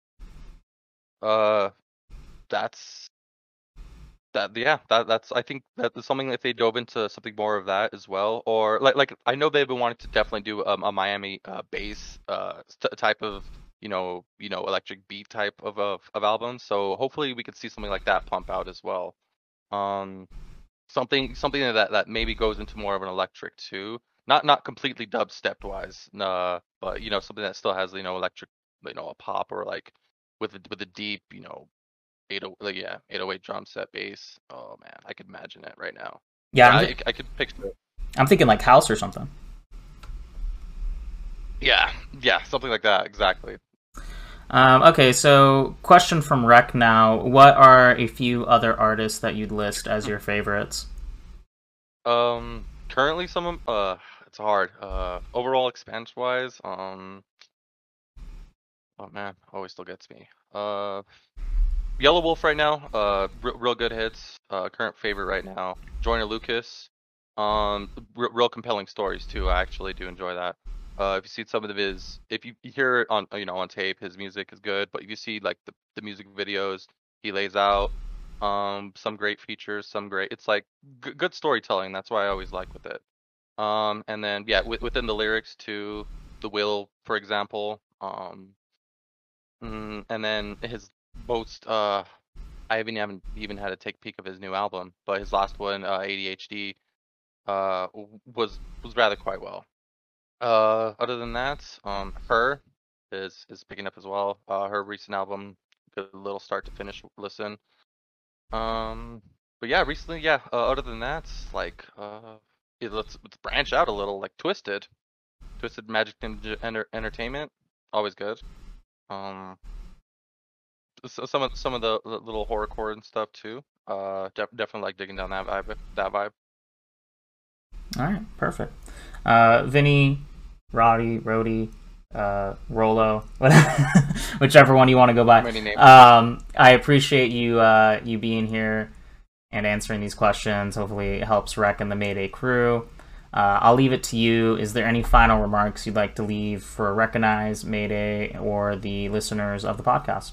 uh, that's that. Yeah, that that's. I think that's something if they dove into something more of that as well, or like like I know they've been wanting to definitely do um, a Miami uh, bass uh st- type of you know you know electric beat type of of, of album. So hopefully we could see something like that pump out as well. Um. Something something that that maybe goes into more of an electric too. Not not completely dubstep wise, nah, but you know something that still has you know electric, you know a pop or like with a, with a deep you know eight oh like, yeah eight oh eight drum set bass. Oh man, I could imagine it right now. Yeah, Yeah, I'm, I, th- I could picture it. I'm thinking like house or something. Yeah, yeah, something like that exactly. Um, okay, so question from Rec now. What are a few other artists that you'd list as your favorites? Um, currently some of uh it's hard. Uh, overall expense wise, um, oh man, always still gets me. Uh. Yellow Wolf right now, uh, real, real good hits. Uh, current favorite right now. Joyner Lucas, um, r- real compelling stories too. I actually do enjoy that. Uh, if you see some of his, if you hear it on, you know, on tape, his music is good. But if you see like the, the music videos he lays out, um, some great features, some great. It's like g- good storytelling. That's why I always like with it. Um, and then yeah, w- within the lyrics too, The Will, for example. Um, mm, and then his most uh. I haven't even even had to take a peek of his new album, but his last one, uh, A D H D, uh, w- was was rather quite well. Uh, other than that, um, Her is is picking up as well. Uh, her recent album, good little start to finish listen. Um, but yeah, recently, yeah. Uh, other than that, like, uh, yeah, let's let's branch out a little, like Twisted, Twisted Magic Ninja Enter- Entertainment, always good. Um, so some of some of the the little horrorcore and stuff too. Uh, def- definitely like digging down that vibe. That vibe. All right, perfect. Uh, Vinny, Roddy, Rody, uh, Rolo, whichever one you want to go by. Many names. Um, I appreciate you uh, you being here and answering these questions. Hopefully, it helps Rec and the Mayday crew. Uh, I'll leave it to you. Is there any final remarks you'd like to leave for Recognize, Mayday, or the listeners of the podcast?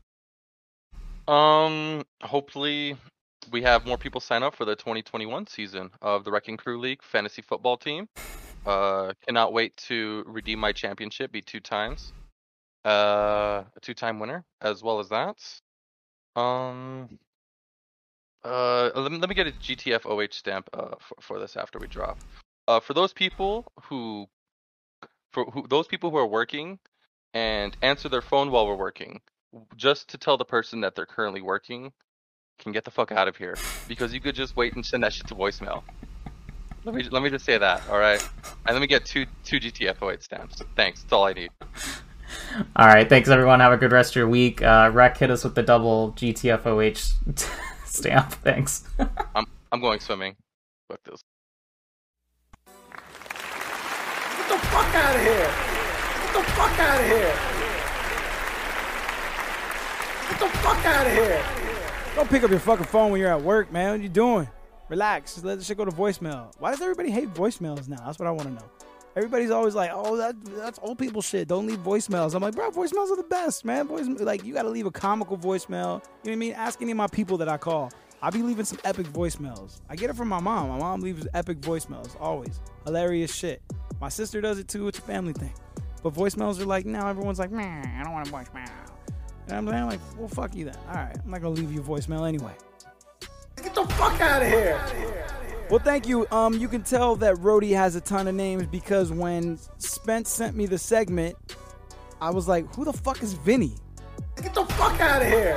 Um, hopefully we have more people sign up for the twenty twenty-one season of the Wrecking Crew League fantasy football team. Uh, cannot wait to redeem my championship, be two times, uh, a two-time winner, as well as that. Um, uh, let me, let me get a G T F O H stamp uh, for, for this after we drop. Uh, for those people who, for who, those people who are working and answer their phone while we're working, just to tell the person that they're currently working, can get the fuck out of here, because you could just wait and send that shit to voicemail. Let me let me just say that, all right? And let me get two two G T F O eight stamps. Thanks, that's all I need. All right, thanks everyone. Have a good rest of your week. Uh, Rec, hit us with the double G T F O H stamp. Thanks. I'm I'm going swimming. Fuck this. Get the fuck out of here! Get the fuck out of here! Get the fuck out of here! Don't pick up your fucking phone when you're at work, man. What you doing? Relax. Just let the shit go to voicemail. Why does everybody hate voicemails now? That's what I want to know. Everybody's always like, oh, that that's old people shit. Don't leave voicemails. I'm like, bro, voicemails are the best, man. Voice, like, you got to leave a comical voicemail. You know what I mean? Ask any of my people that I call. I'll be leaving some epic voicemails. I get it from my mom. My mom leaves epic voicemails, always. Hilarious shit. My sister does it too. It's a family thing. But voicemails are like, now everyone's like, man, I don't want a voicemail. And I'm saying, like, well, fuck you then. All right, I'm not going to leave you a voicemail anyway. Get the fuck out of here! Well, thank you. Um, you can tell that Rody has a ton of names because when Spence sent me the segment, I was like, who the fuck is Vinny? Get the fuck out of here!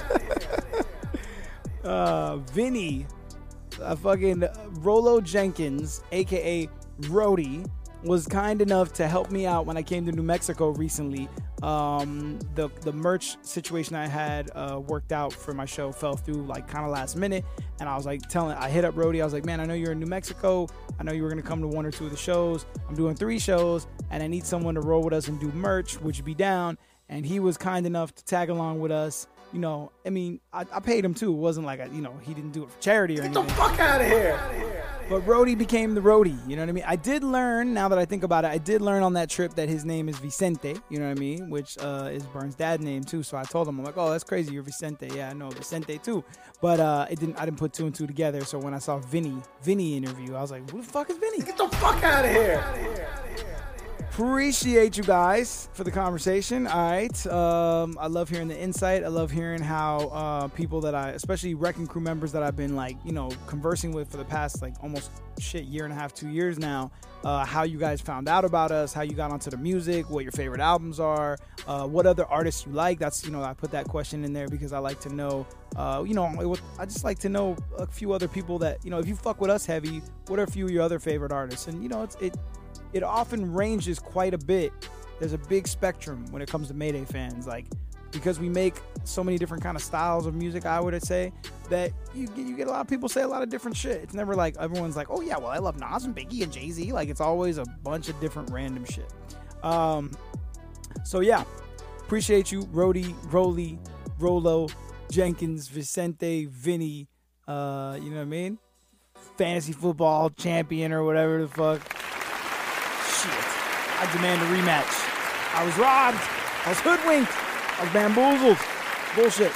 uh, Vinny, uh, fucking Rolo Jenkins, a k a. Rody, was kind enough to help me out when I came to New Mexico recently. Um, the the merch situation I had uh, worked out for my show fell through like kind of last minute, and I was like telling, I hit up Rody. I was like, man, I know you're in New Mexico. I know you were gonna come to one or two of the shows. I'm doing three shows, and I need someone to roll with us and do merch. Would you be down? And he was kind enough to tag along with us. You know, I mean, I, I paid him too. It wasn't like, I, you know, he didn't do it for charity or anything. Get the fuck out of here! But Rody became the Rody, you know what I mean? I did learn, now that I think about it, I did learn on that trip that his name is Vicente, you know what I mean? Which uh, is Burns' dad's name too. So I told him, I'm like, oh, that's crazy, you're Vicente. Yeah, I know Vicente too. But uh, it didn't. I didn't put two and two together. So when I saw Vinny, Vinny interview, I was like, who the fuck is Vinny? Get the fuck out of here! Appreciate you guys for the conversation. All right. Um, I love hearing the insight. I love hearing how uh, people that I, especially Wrecking Crew members that I've been like, you know, conversing with for the past like almost shit year and a half, two years now, uh, how you guys found out about us, how you got onto the music, what your favorite albums are, uh, what other artists you like. That's, you know, I put that question in there because I like to know, uh, you know, I just like to know a few other people that, you know, if you fuck with us heavy, what are a few of your other favorite artists? And, you know, it's, it, It often ranges quite a bit. There's a big spectrum when it comes to Mayday fans. Like, because we make so many different kind of styles of music, I would say, that you, you get a lot of people say a lot of different shit. It's never like everyone's like, oh yeah, well, I love Nas and Biggie and Jay-Z. Like, it's always a bunch of different random shit. Um, so yeah, appreciate you, Rody, Roly, Rolo, Jenkins, Vicente, Vinny, uh, you know what I mean? Fantasy football champion or whatever the fuck. I demand a rematch. I was robbed. I was hoodwinked. I was bamboozled. Bullshit.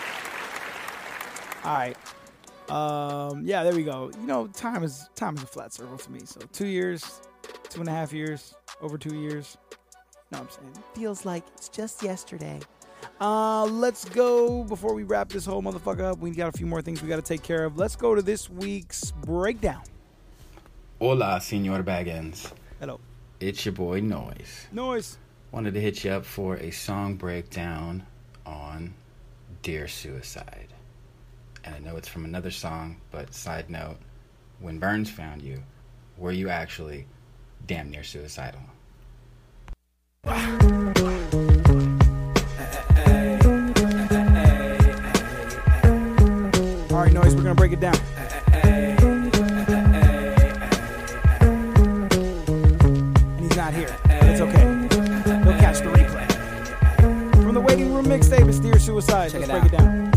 All right. Um, yeah, there we go. You know, time is time is a flat circle to me. So two years, two and a half years, over two years. You know what I'm saying? Feels like it's just yesterday. Uh, let's go, before we wrap this whole motherfucker up, we got a few more things we got to take care of. Let's go to this week's breakdown. Hola, Senor Baggins. Hello. It's your boy Noise. Noise. Wanted to hit you up for a song breakdown on Dear Suicide. And I know it's from another song, but side note, when Burns found you, were you actually damn near suicidal? Sorry, Noise, we're gonna break it down. And he's not here. It's okay. He'll catch the replay. From the Waiting Room mixtape, it's Dear Suicide. Let's break it down.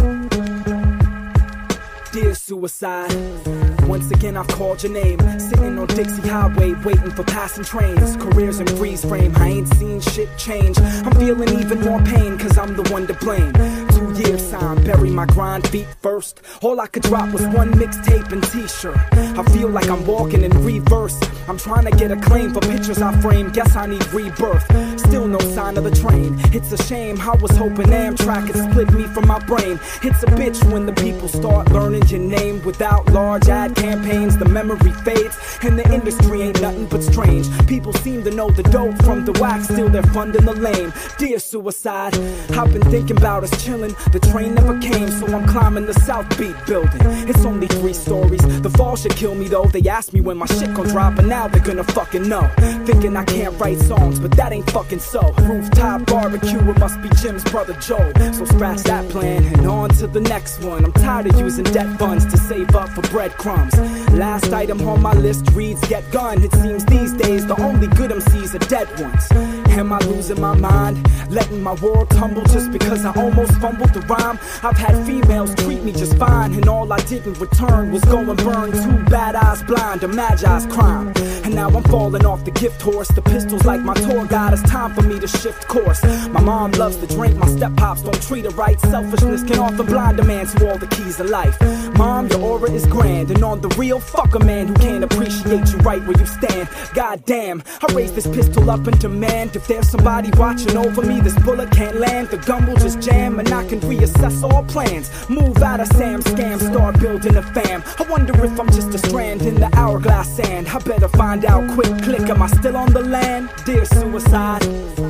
Dear Suicide, once again I've called your name. Sitting on Dixie Highway, waiting for passing trains. Careers in freeze frame, I ain't seen shit change. I'm feeling even more pain, cause I'm the one to blame. Two years time, bury my grind feet first. All I could drop was one mixtape and t-shirt. I feel like I'm walking in reverse. I'm trying to get a claim for pictures I frame. Guess I need rebirth. Still no sign of the train. It's a shame, I was hoping Amtrak could split me from my brain. It's a bitch when the people start learning your name. Without large ad campaigns, the memory fades, and the industry ain't nothing but strange. People seem to know the dope from the wax, still they're funding the lame. Dear Suicide, I've been thinking about us chilling. The train never came, so I'm climbing the South Beat building. It's only three stories. The fall should kill me though. They asked me when my shit gon' drop, and now they're gonna fucking know. Thinking I can't write songs, but that ain't fucking so. Rooftop barbecue, it must be Jim's brother Joel. So scratch that plan and on to the next one. I'm tired of using debt funds to save up for breadcrumbs. Last item on my list reads Get Gun. It seems these days the only good M Cs are dead ones. Am I losing my mind? Letting my world tumble just because I almost fumbled the rhyme? I've had females treat me just fine, and all I did in return was go and burn two bad eyes blind, a magi's crime. And now I'm falling off the gift horse. The pistol's like my tour guide. It's time for me to shift course. My mom loves to drink, my step-pops don't treat her right. Selfishness can often blind a man to all the keys of life. Mom, your aura is grand, and on the real, fuck a man who can't appreciate you right where you stand. God damn, I raise this pistol up and demand, if there's somebody watching over me, this bullet can't land. The gun will just jam, and I can reassess all plans. Move out of Sam's scam, start building a fam. I wonder if I'm just a strand in the hourglass sand. I better find out quick, click, am I still on the land? Dear Suicide,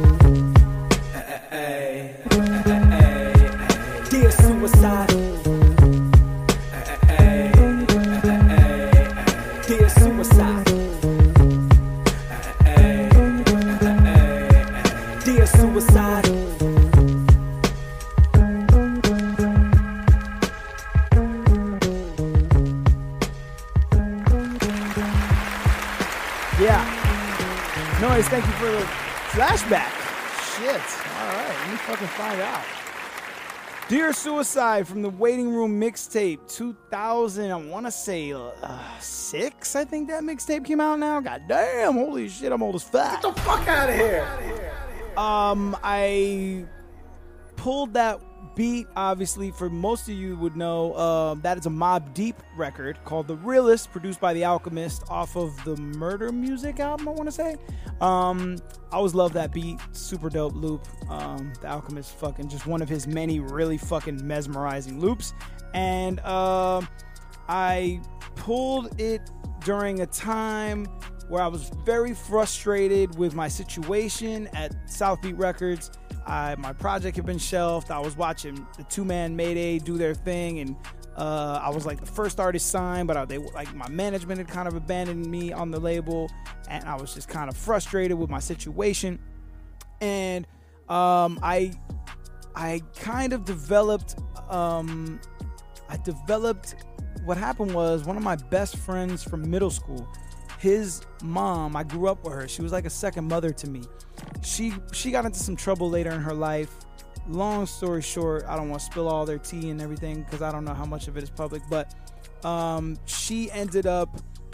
Dear Suicide, Dear Suicide, Dear Suicide. Yeah. Noise, thank you for the flashback. Shit. All right, let me fucking find out. Dear Suicide from the Waiting Room mixtape, two thousand, I want to say uh, six, I think that mixtape came out now. God damn, holy shit, I'm old as fuck. Get the fuck out of here. Um, I pulled that beat, obviously, for most of you would know, uh, that is a Mobb Deep record called The Realist, produced by The Alchemist off of the Murder Music album, I want to say. Um, I always love that beat. Super dope loop. Um, The Alchemist, fucking just one of his many really fucking mesmerizing loops. And uh, I pulled it during a time where I was very frustrated with my situation at South Beat Records. I, my project had been shelved. I was watching the two-man Mayday do their thing, and uh, I was like the first artist signed, but I, they like my management had kind of abandoned me on the label, and I was just kind of frustrated with my situation. And um, I, I kind of developed, um, I developed. What happened was one of my best friends from middle school, his mom, I grew up with her. She was like a second mother to me. She she got into some trouble later in her life. Long story short, I don't want to spill all their tea and everything because I don't know how much of it is public, but um, she ended up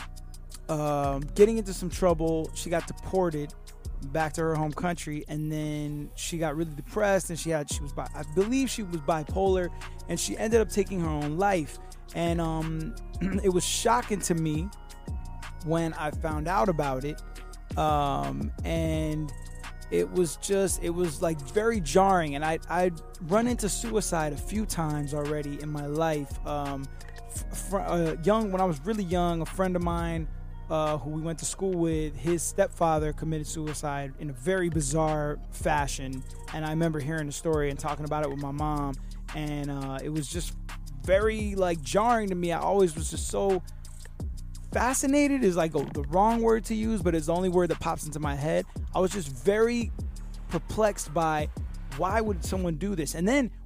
um, getting into some trouble. She got deported back to her home country, and then she got really depressed, and she had she was bi- I believe she was bipolar, and she ended up taking her own life. And um, it was shocking to me when I found out about it, um, and it was just, it was like very jarring. And I, I'd run into suicide a few times already in my life. Um, fr- uh, young, when I was really young, a friend of mine uh, who we went to school with, his stepfather committed suicide in a very bizarre fashion. And I remember hearing the story and talking about it with my mom, and uh, it was just very like jarring to me. I always was just so fascinated is like a, the wrong word to use, but it's the only word that pops into my head. I was just very perplexed by why would someone do this. And then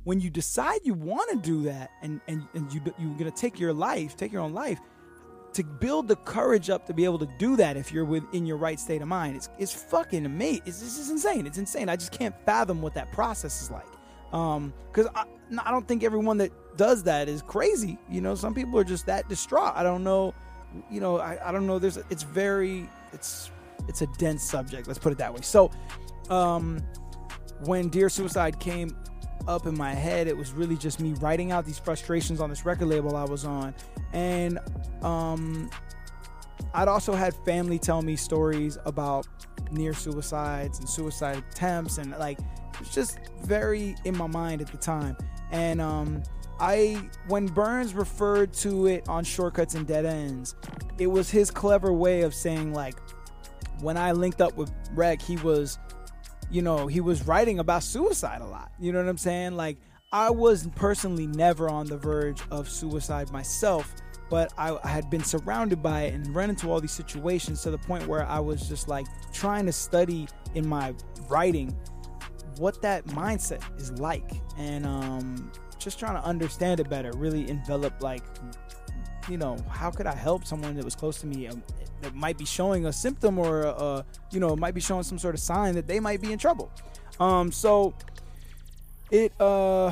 when you decide you want to do that, and and and you you're gonna take your life, take your own life, to build the courage up to be able to do that if you're within your right state of mind, it's it's fucking amazing. It's this is insane. It's insane. I just can't fathom what that process is like. Um, because I, I don't think everyone that does that is crazy. You know, some people are just that distraught. I don't know. You know, I, I don't know. There's a, it's very it's it's a dense subject. Let's put it that way. So, um, when Dear Suicide came up in my head, it was really just me writing out these frustrations on this record label I was on, and um, I'd also had family tell me stories about near suicides and suicide attempts, and like it was just very in my mind at the time. And um, I, when Burns referred to it on Shortcuts and Dead Ends, it was his clever way of saying, like, when I linked up with Reg, he was, you know, he was writing about suicide a lot. You know what I'm saying? Like, I was personally never on the verge of suicide myself, but I, I had been surrounded by it and run into all these situations to the point where I was just like trying to study in my writing what that mindset is like, and um, just trying to understand it better, really envelop, like, you know, how could I help someone that was close to me um, that might be showing a symptom or, uh, you know, might be showing some sort of sign that they might be in trouble. Um, so it, uh,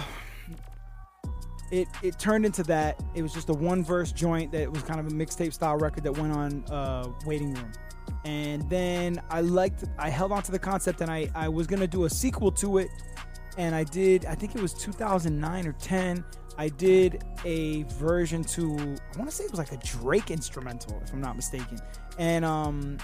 it, it turned into that. It was just a one verse joint that was kind of a mixtape style record that went on uh, Waiting Room. And then I liked, I held on to the concept, and I, I was going to do a sequel to it. And I did, I think it was two thousand nine or ten. I did a version to, I want to say it was like a Drake instrumental, if I'm not mistaken. And um,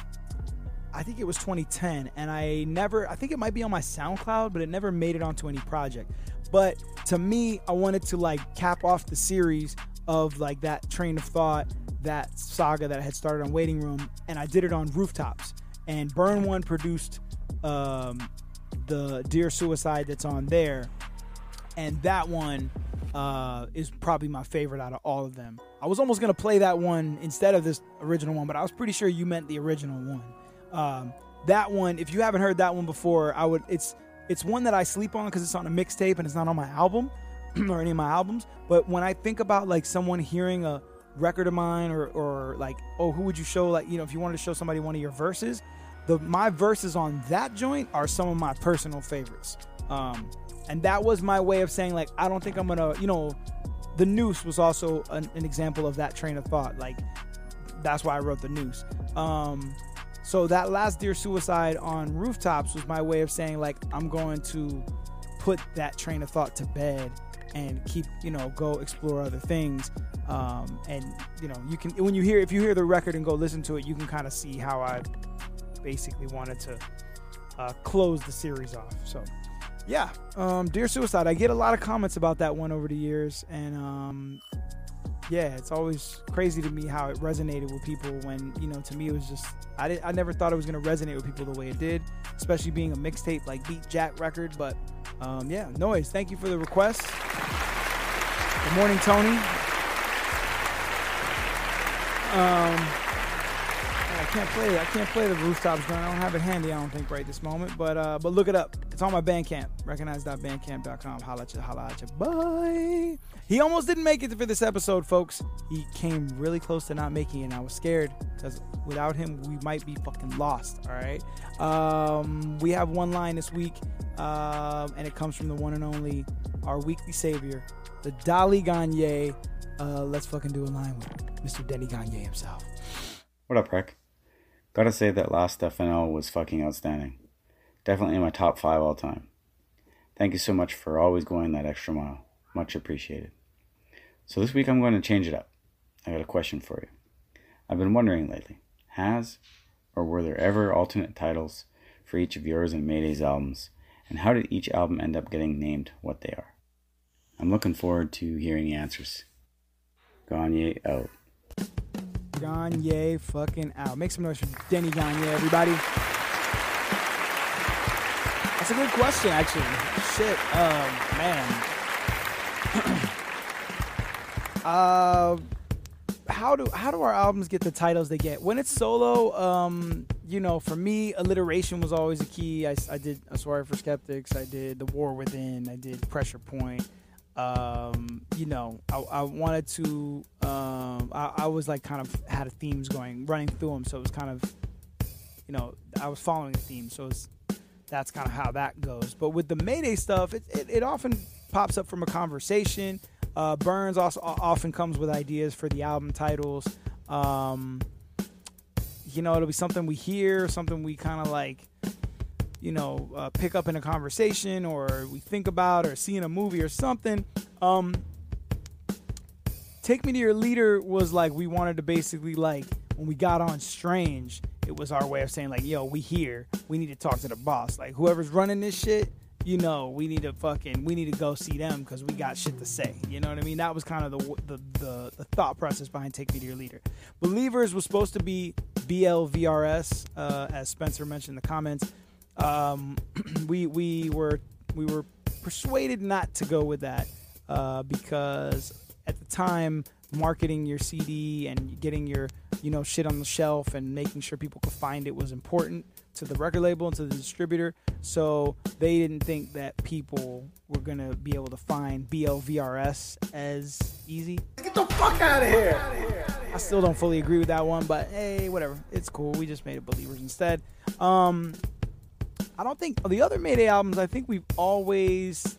I think it was twenty ten. And I never, I think it might be on my SoundCloud, but it never made it onto any project. But to me, I wanted to like cap off the series of like that train of thought, that saga that I had started on Waiting Room, and I did it on Rooftops. And Burn One produced um, the Dear Suicide that's on there, and that one uh, is probably my favorite out of all of them. I was almost gonna play that one instead of this original one, but I was pretty sure you meant the original one. Um, that one, if you haven't heard that one before, I would. It's it's one that I sleep on because it's on a mixtape and it's not on my album or any of my albums. But when I think about like someone hearing a record of mine, or or like, oh, who would you show, like, you know, if you wanted to show somebody one of your verses, the my verses on that joint are some of my personal favorites. Um, and that was my way of saying, like, I don't think I'm gonna, you know, The Noose was also an, an example of that train of thought. Like, that's why I wrote The Noose. Um, so that last Dear Suicide on Rooftops was my way of saying, like, I'm going to put that train of thought to bed and keep, you know, go explore other things. Um, and, you know, you can, when you hear, if you hear the record and go listen to it, you can kind of see how I basically wanted to uh, close the series off. So, yeah, um, Dear Suicide, I get a lot of comments about that one over the years. And, um, yeah, it's always crazy to me how it resonated with people when, you know, to me it was just, I, did, I never thought it was going to resonate with people the way it did, especially being a mixtape like Beat Jack record. But, um, yeah, Noise, thank you for the request. Good morning, Tony. Um, I can't play. I can't play the Rooftops joint. I don't have it handy. I don't think right this moment. But uh, but look it up. It's on my Bandcamp. Recognize dot bandcamp dot com. Holla at you. Holla at you. Bye. He almost didn't make it for this episode, folks. He came really close to not making it, and I was scared because without him, we might be fucking lost. All right. Um, we have one line this week, um, and it comes from the one and only, our weekly savior, the Dolly Gagne. Uh, let's fucking do a line with Mister Denny Gagne himself. What up, Rick? Gotta say that last F N L was fucking outstanding. Definitely in my top five all time. Thank you so much for always going that extra mile. Much appreciated. So this week I'm going to change it up. I got a question for you. I've been wondering lately, has or were there ever alternate titles for each of yours and Mayday's albums, and how did each album end up getting named what they are? I'm looking forward to hearing the answers. Gagne out. Gagne fucking out. Make some noise for Denny Gagne, everybody. That's a good question, actually. Shit, um, man. uh, how do how do our albums get the titles they get? When it's solo, um, you know, for me, alliteration was always a key. I, I did A Sorry for Skeptics. I did The War Within. I did Pressure Point. um, you know, I, I wanted to, um, I, I was like kind of had a themes going, running through them. So it was kind of, you know, I was following a theme. So it's, that's kind of how that goes. But with the Mayday stuff, it, it, it often pops up from a conversation. Uh, Burns also often comes with ideas for the album titles. Um, you know, it'll be something we hear, something we kind of like, you know, uh, pick up in a conversation, or we think about, or see in a movie or something. Um, Take Me to Your Leader was like, we wanted to basically like, when we got on Strange, it was our way of saying like, yo, we here, we need to talk to the boss. Like, whoever's running this shit, you know, we need to fucking, we need to go see them because we got shit to say. You know what I mean? That was kind of the, the the the thought process behind Take Me to Your Leader. Believers was supposed to be B L V R S, uh, as Spencer mentioned in the comments. Um, we we were we were persuaded not to go with that uh, because at the time, marketing your C D and getting your, you know, shit on the shelf and making sure people could find it was important to the record label and to the distributor. So they didn't think that people were going to be able to find B L V R S as easy. Get the fuck out of here. I still don't fully agree with that one, but hey, whatever. It's cool. We just made it Believers instead. Um, I don't think the other Mayday albums, I think we've always...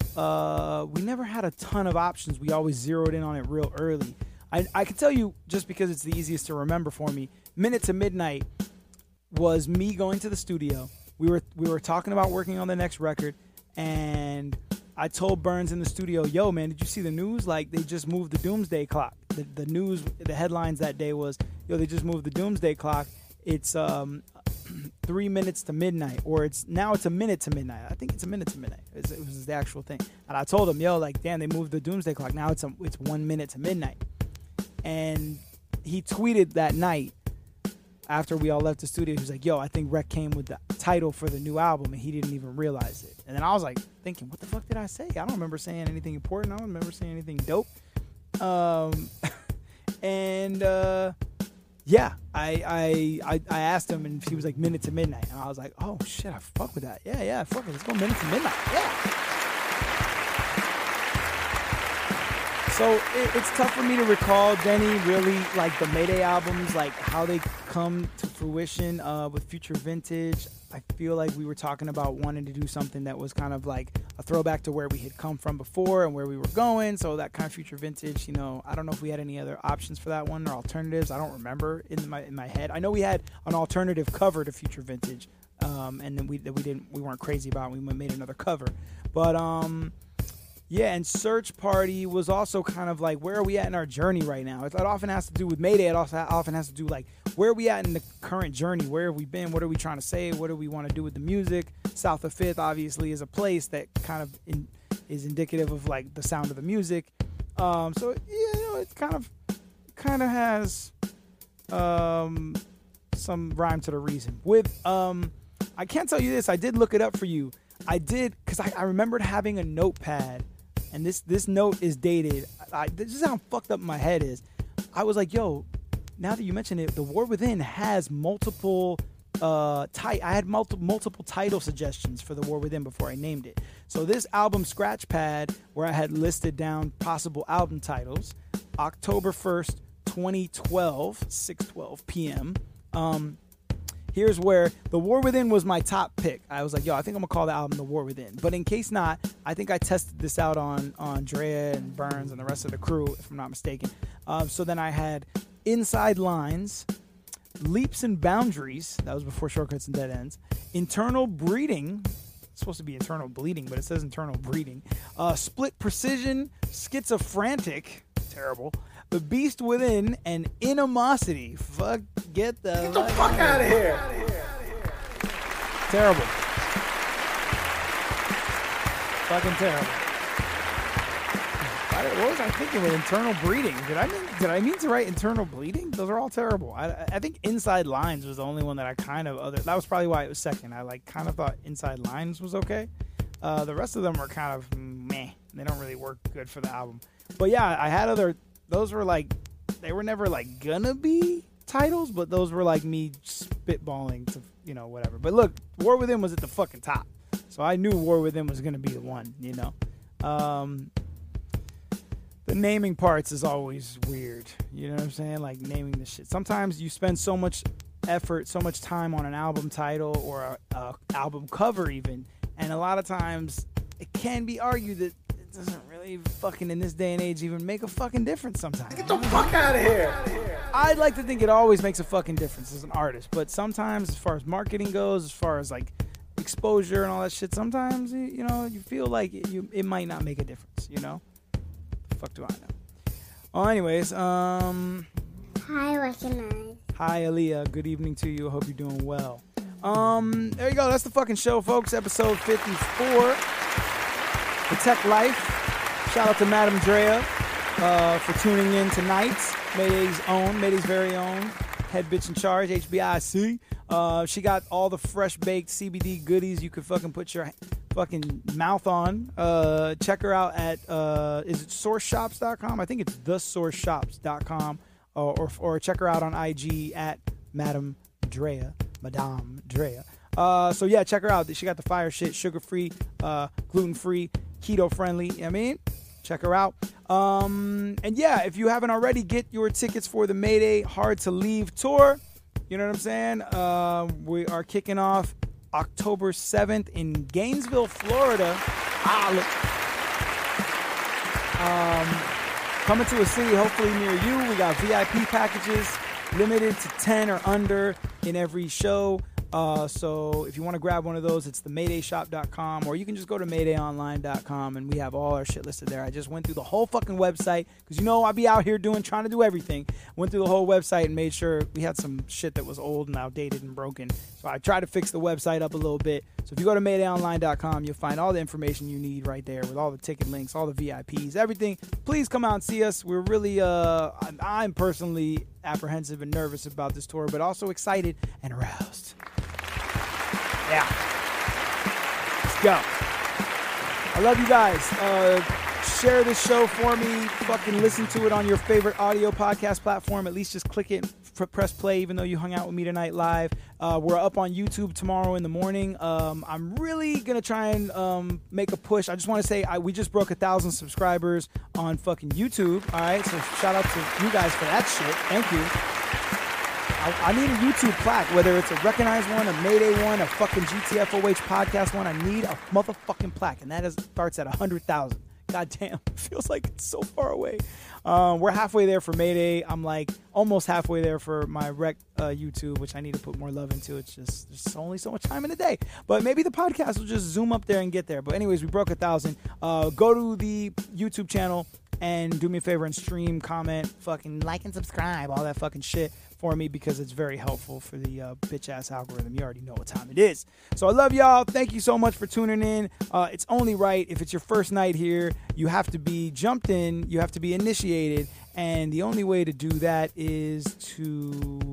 Uh, we never had a ton of options. We always zeroed in on it real early. I, I can tell you, just because it's the easiest to remember for me, Minute to Midnight was me going to the studio. We were we were talking about working on the next record, and I told Burns in the studio, yo, man, did you see the news? Like, they just moved the Doomsday Clock. The, the news, the headlines that day was, yo, they just moved the Doomsday Clock. It's um three minutes to midnight, or it's now it's a minute to midnight. I think it's a minute to midnight. It's, it was the actual thing. And I told him, yo, like, damn, they moved the Doomsday Clock. Now it's a, it's one minute to midnight. And he tweeted that night after we all left the studio. He was like, yo, I think Rec came with the title for the new album, and he didn't even realize it. And then I was like thinking, what the fuck did I say? I don't remember saying anything important. I don't remember saying anything dope. Um, and uh, yeah, I, I I I asked him, and he was like Minute to Midnight, and I was like, oh shit, I fuck with that. Yeah, yeah, fuck it, let's go Minute to Midnight. Yeah. So it, it's tough for me to recall, Denny, really, like the Mayday albums, like how they come to fruition uh, with Future Vintage. I feel like we were talking about wanting to do something that was kind of like a throwback to where we had come from before and where we were going. So that kind of Future Vintage, you know, I don't know if we had any other options for that one or alternatives. I don't remember in my in my head. I know we had an alternative cover to Future Vintage, um, and then we that we didn't we weren't crazy about. We made another cover, but um. Yeah, and Search Party was also kind of like, where are we at in our journey right now? It, it often has to do with Mayday. It also often has to do like, where are we at in the current journey? Where have we been? What are we trying to say? What do we want to do with the music? South of Fifth, obviously, is a place that kind of in, is indicative of like the sound of the music. Um, so, yeah, you know, it kind of kind of has um, some rhyme to the reason. With, um, I can't tell you this. I did look it up for you. I did, because I, I remembered having a notepad. And this this note is dated. I, this is how fucked up my head is. I was like, yo, now that you mention it, The War Within has multiple uh ti- I had multiple multiple title suggestions for The War Within before I named it. So this album scratch pad, where I had listed down possible album titles, October first, twenty twelve, six twelve p.m. Um Here's where The War Within was my top pick. I was like, yo, I think I'm going to call the album The War Within. But in case not, I think I tested this out on, on Drea and Burns and the rest of the crew, if I'm not mistaken. Um, so then I had Inside Lines, Leaps and Boundaries. That was before Shortcuts and Dead Ends. Internal Breeding. It's supposed to be Internal Bleeding, but it says Internal Breeding. Uh, Split Precision, Schizophrenic. Terrible. The Beast Within, and Animosity. Fuck, get the, get the fuck out of here. Terrible. Fucking terrible. What was I thinking with Internal Breeding? Did I mean did I mean to write Internal Bleeding? Those are all terrible. I I think Inside Lines was the only one that I kind of other. That was probably why it was second. I like kind of thought Inside Lines was okay. Uh, the rest of them were kind of meh. They don't really work good for the album. But yeah, I had other. Those were like, they were never like gonna be titles, but those were like me spitballing to, you know, whatever. But look, War Within was at the fucking top. So I knew War Within was gonna be the one, you know. Um, the naming parts is always weird. You know what I'm saying? Like naming the shit. Sometimes you spend so much effort, so much time on an album title or a, a album cover even, and a lot of times it can be argued that it doesn't really fucking in this day and age even make a fucking difference sometimes. Get the fuck out of here. I'd like to think it always makes a fucking difference as an artist, but sometimes as far as marketing goes, as far as like exposure and all that shit, sometimes you, you know you feel like it, you, it might not make a difference, you know? The fuck do I know? Well, anyways, um Hi, Recognize. hi Aaliyah, good evening to you. I hope you're doing well. Um there you go, that's the fucking show, folks. Episode fifty-four, Protect Life. Shout out to Madam Drea uh, for tuning in tonight. Mayday's own, Mayday's very own head bitch in charge, H B I C. Uh, she got all the fresh baked C B D goodies you could fucking put your fucking mouth on. Uh, check her out at, uh, is it source shops dot com? I think it's the source shops dot com. Or, or, or check her out on I G at Madam Drea, Madame Drea. Uh, so yeah, check her out. She got the fire shit, sugar-free, uh, gluten-free, keto-friendly. You know what I mean? Check her out. Um, and yeah, if you haven't already, get your tickets for the Mayday Hard to Leave tour. You know what I'm saying? Uh, we are kicking off October seventh in Gainesville, Florida. Ah, um, coming to a city hopefully near you. We got V I P packages limited to ten or under in every show. Uh, so if you want to grab one of those, it's the mayday shop dot com, or you can just go to mayday online dot com, and we have all our shit listed there. I just went through the whole fucking website because, you know, I be out here doing, trying to do everything. Went through the whole website and made sure we had some shit that was old and outdated and broken. So I tried to fix the website up a little bit. So if you go to mayday online dot com, you'll find all the information you need right there with all the ticket links, all the V I Ps, everything. Please come out and see us. We're really, uh, I'm, I'm personally apprehensive and nervous about this tour, but also excited and aroused. Yeah. Let's go. I love you guys. Uh, share this show for me. Fucking listen to it on your favorite audio podcast platform. At least just click it, f- press play, even though you hung out with me tonight live. Uh, we're up on YouTube tomorrow in the morning. Um, I'm really going to try and um, make a push. I just want to say I, we just broke a thousand subscribers on fucking YouTube. All right. So shout out to you guys for that shit. Thank you. I, I need a YouTube plaque, whether it's a Recognize one, a Mayday one, a fucking G T F O H podcast one. I need a motherfucking plaque, and that is starts at one hundred thousand. God damn, it feels like it's so far away. Um, we're halfway there for Mayday. I'm like almost halfway there for my rec uh, YouTube, which I need to put more love into. It's just there's only so much time in the day. But maybe the podcast will just zoom up there and get there. But anyways, we broke a thousand. Uh, go to the YouTube channel and do me a favor and stream, comment, fucking like and subscribe, all that fucking shit for me, because it's very helpful for the uh, bitch-ass algorithm. You already know what time it is. So I love y'all. Thank you so much for tuning in. Uh, it's only right, if it's your first night here, you have to be jumped in, you have to be initiated, and the only way to do that is to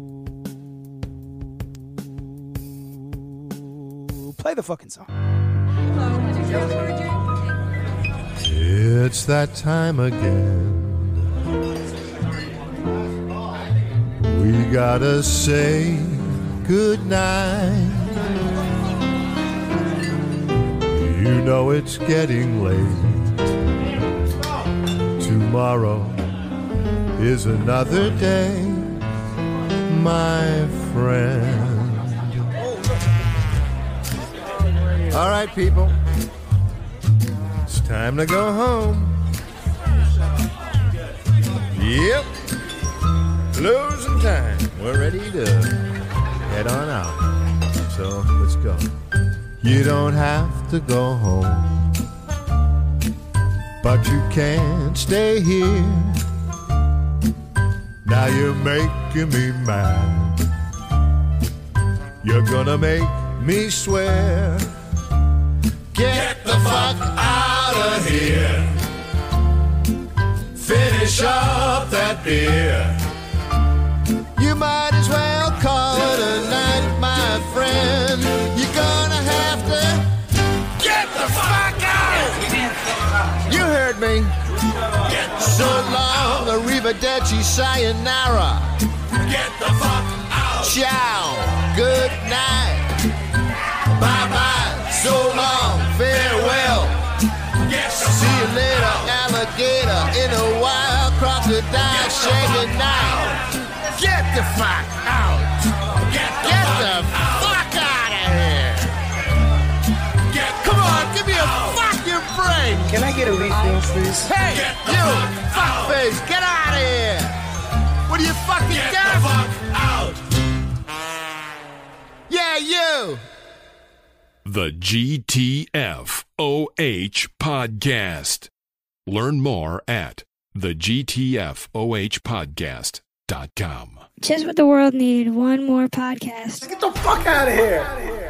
play the fucking song. It's that time again. We gotta say goodnight. You know it's getting late. Tomorrow is another day, my friend. All right, people. It's time to go home. Yep. Losing time. We're ready to head on out. So let's go. You don't have to go home, but you can't stay here. Now you're making me mad. You're gonna make me swear. Get the fuck out of here. Finish up that beer. You might as well call it a night, my friend. You're gonna have to get the fuck out. You heard me. So long, arrivederci, sayonara. Get the fuck out. Ciao, good night. Bye bye, so long, farewell. See you later, alligator in a white. to die, say goodnight. Get the fuck out. Get the fuck out of here. Come on, give me a fucking break. Can I get a refill, please? Hey, you, fuckface, get out of here. What are you fucking deaf? Out. Yeah, you. The G T F O H Podcast. Learn more at the G T F O H podcast dot com. Just what the world needed, one more podcast. Get the fuck out of here.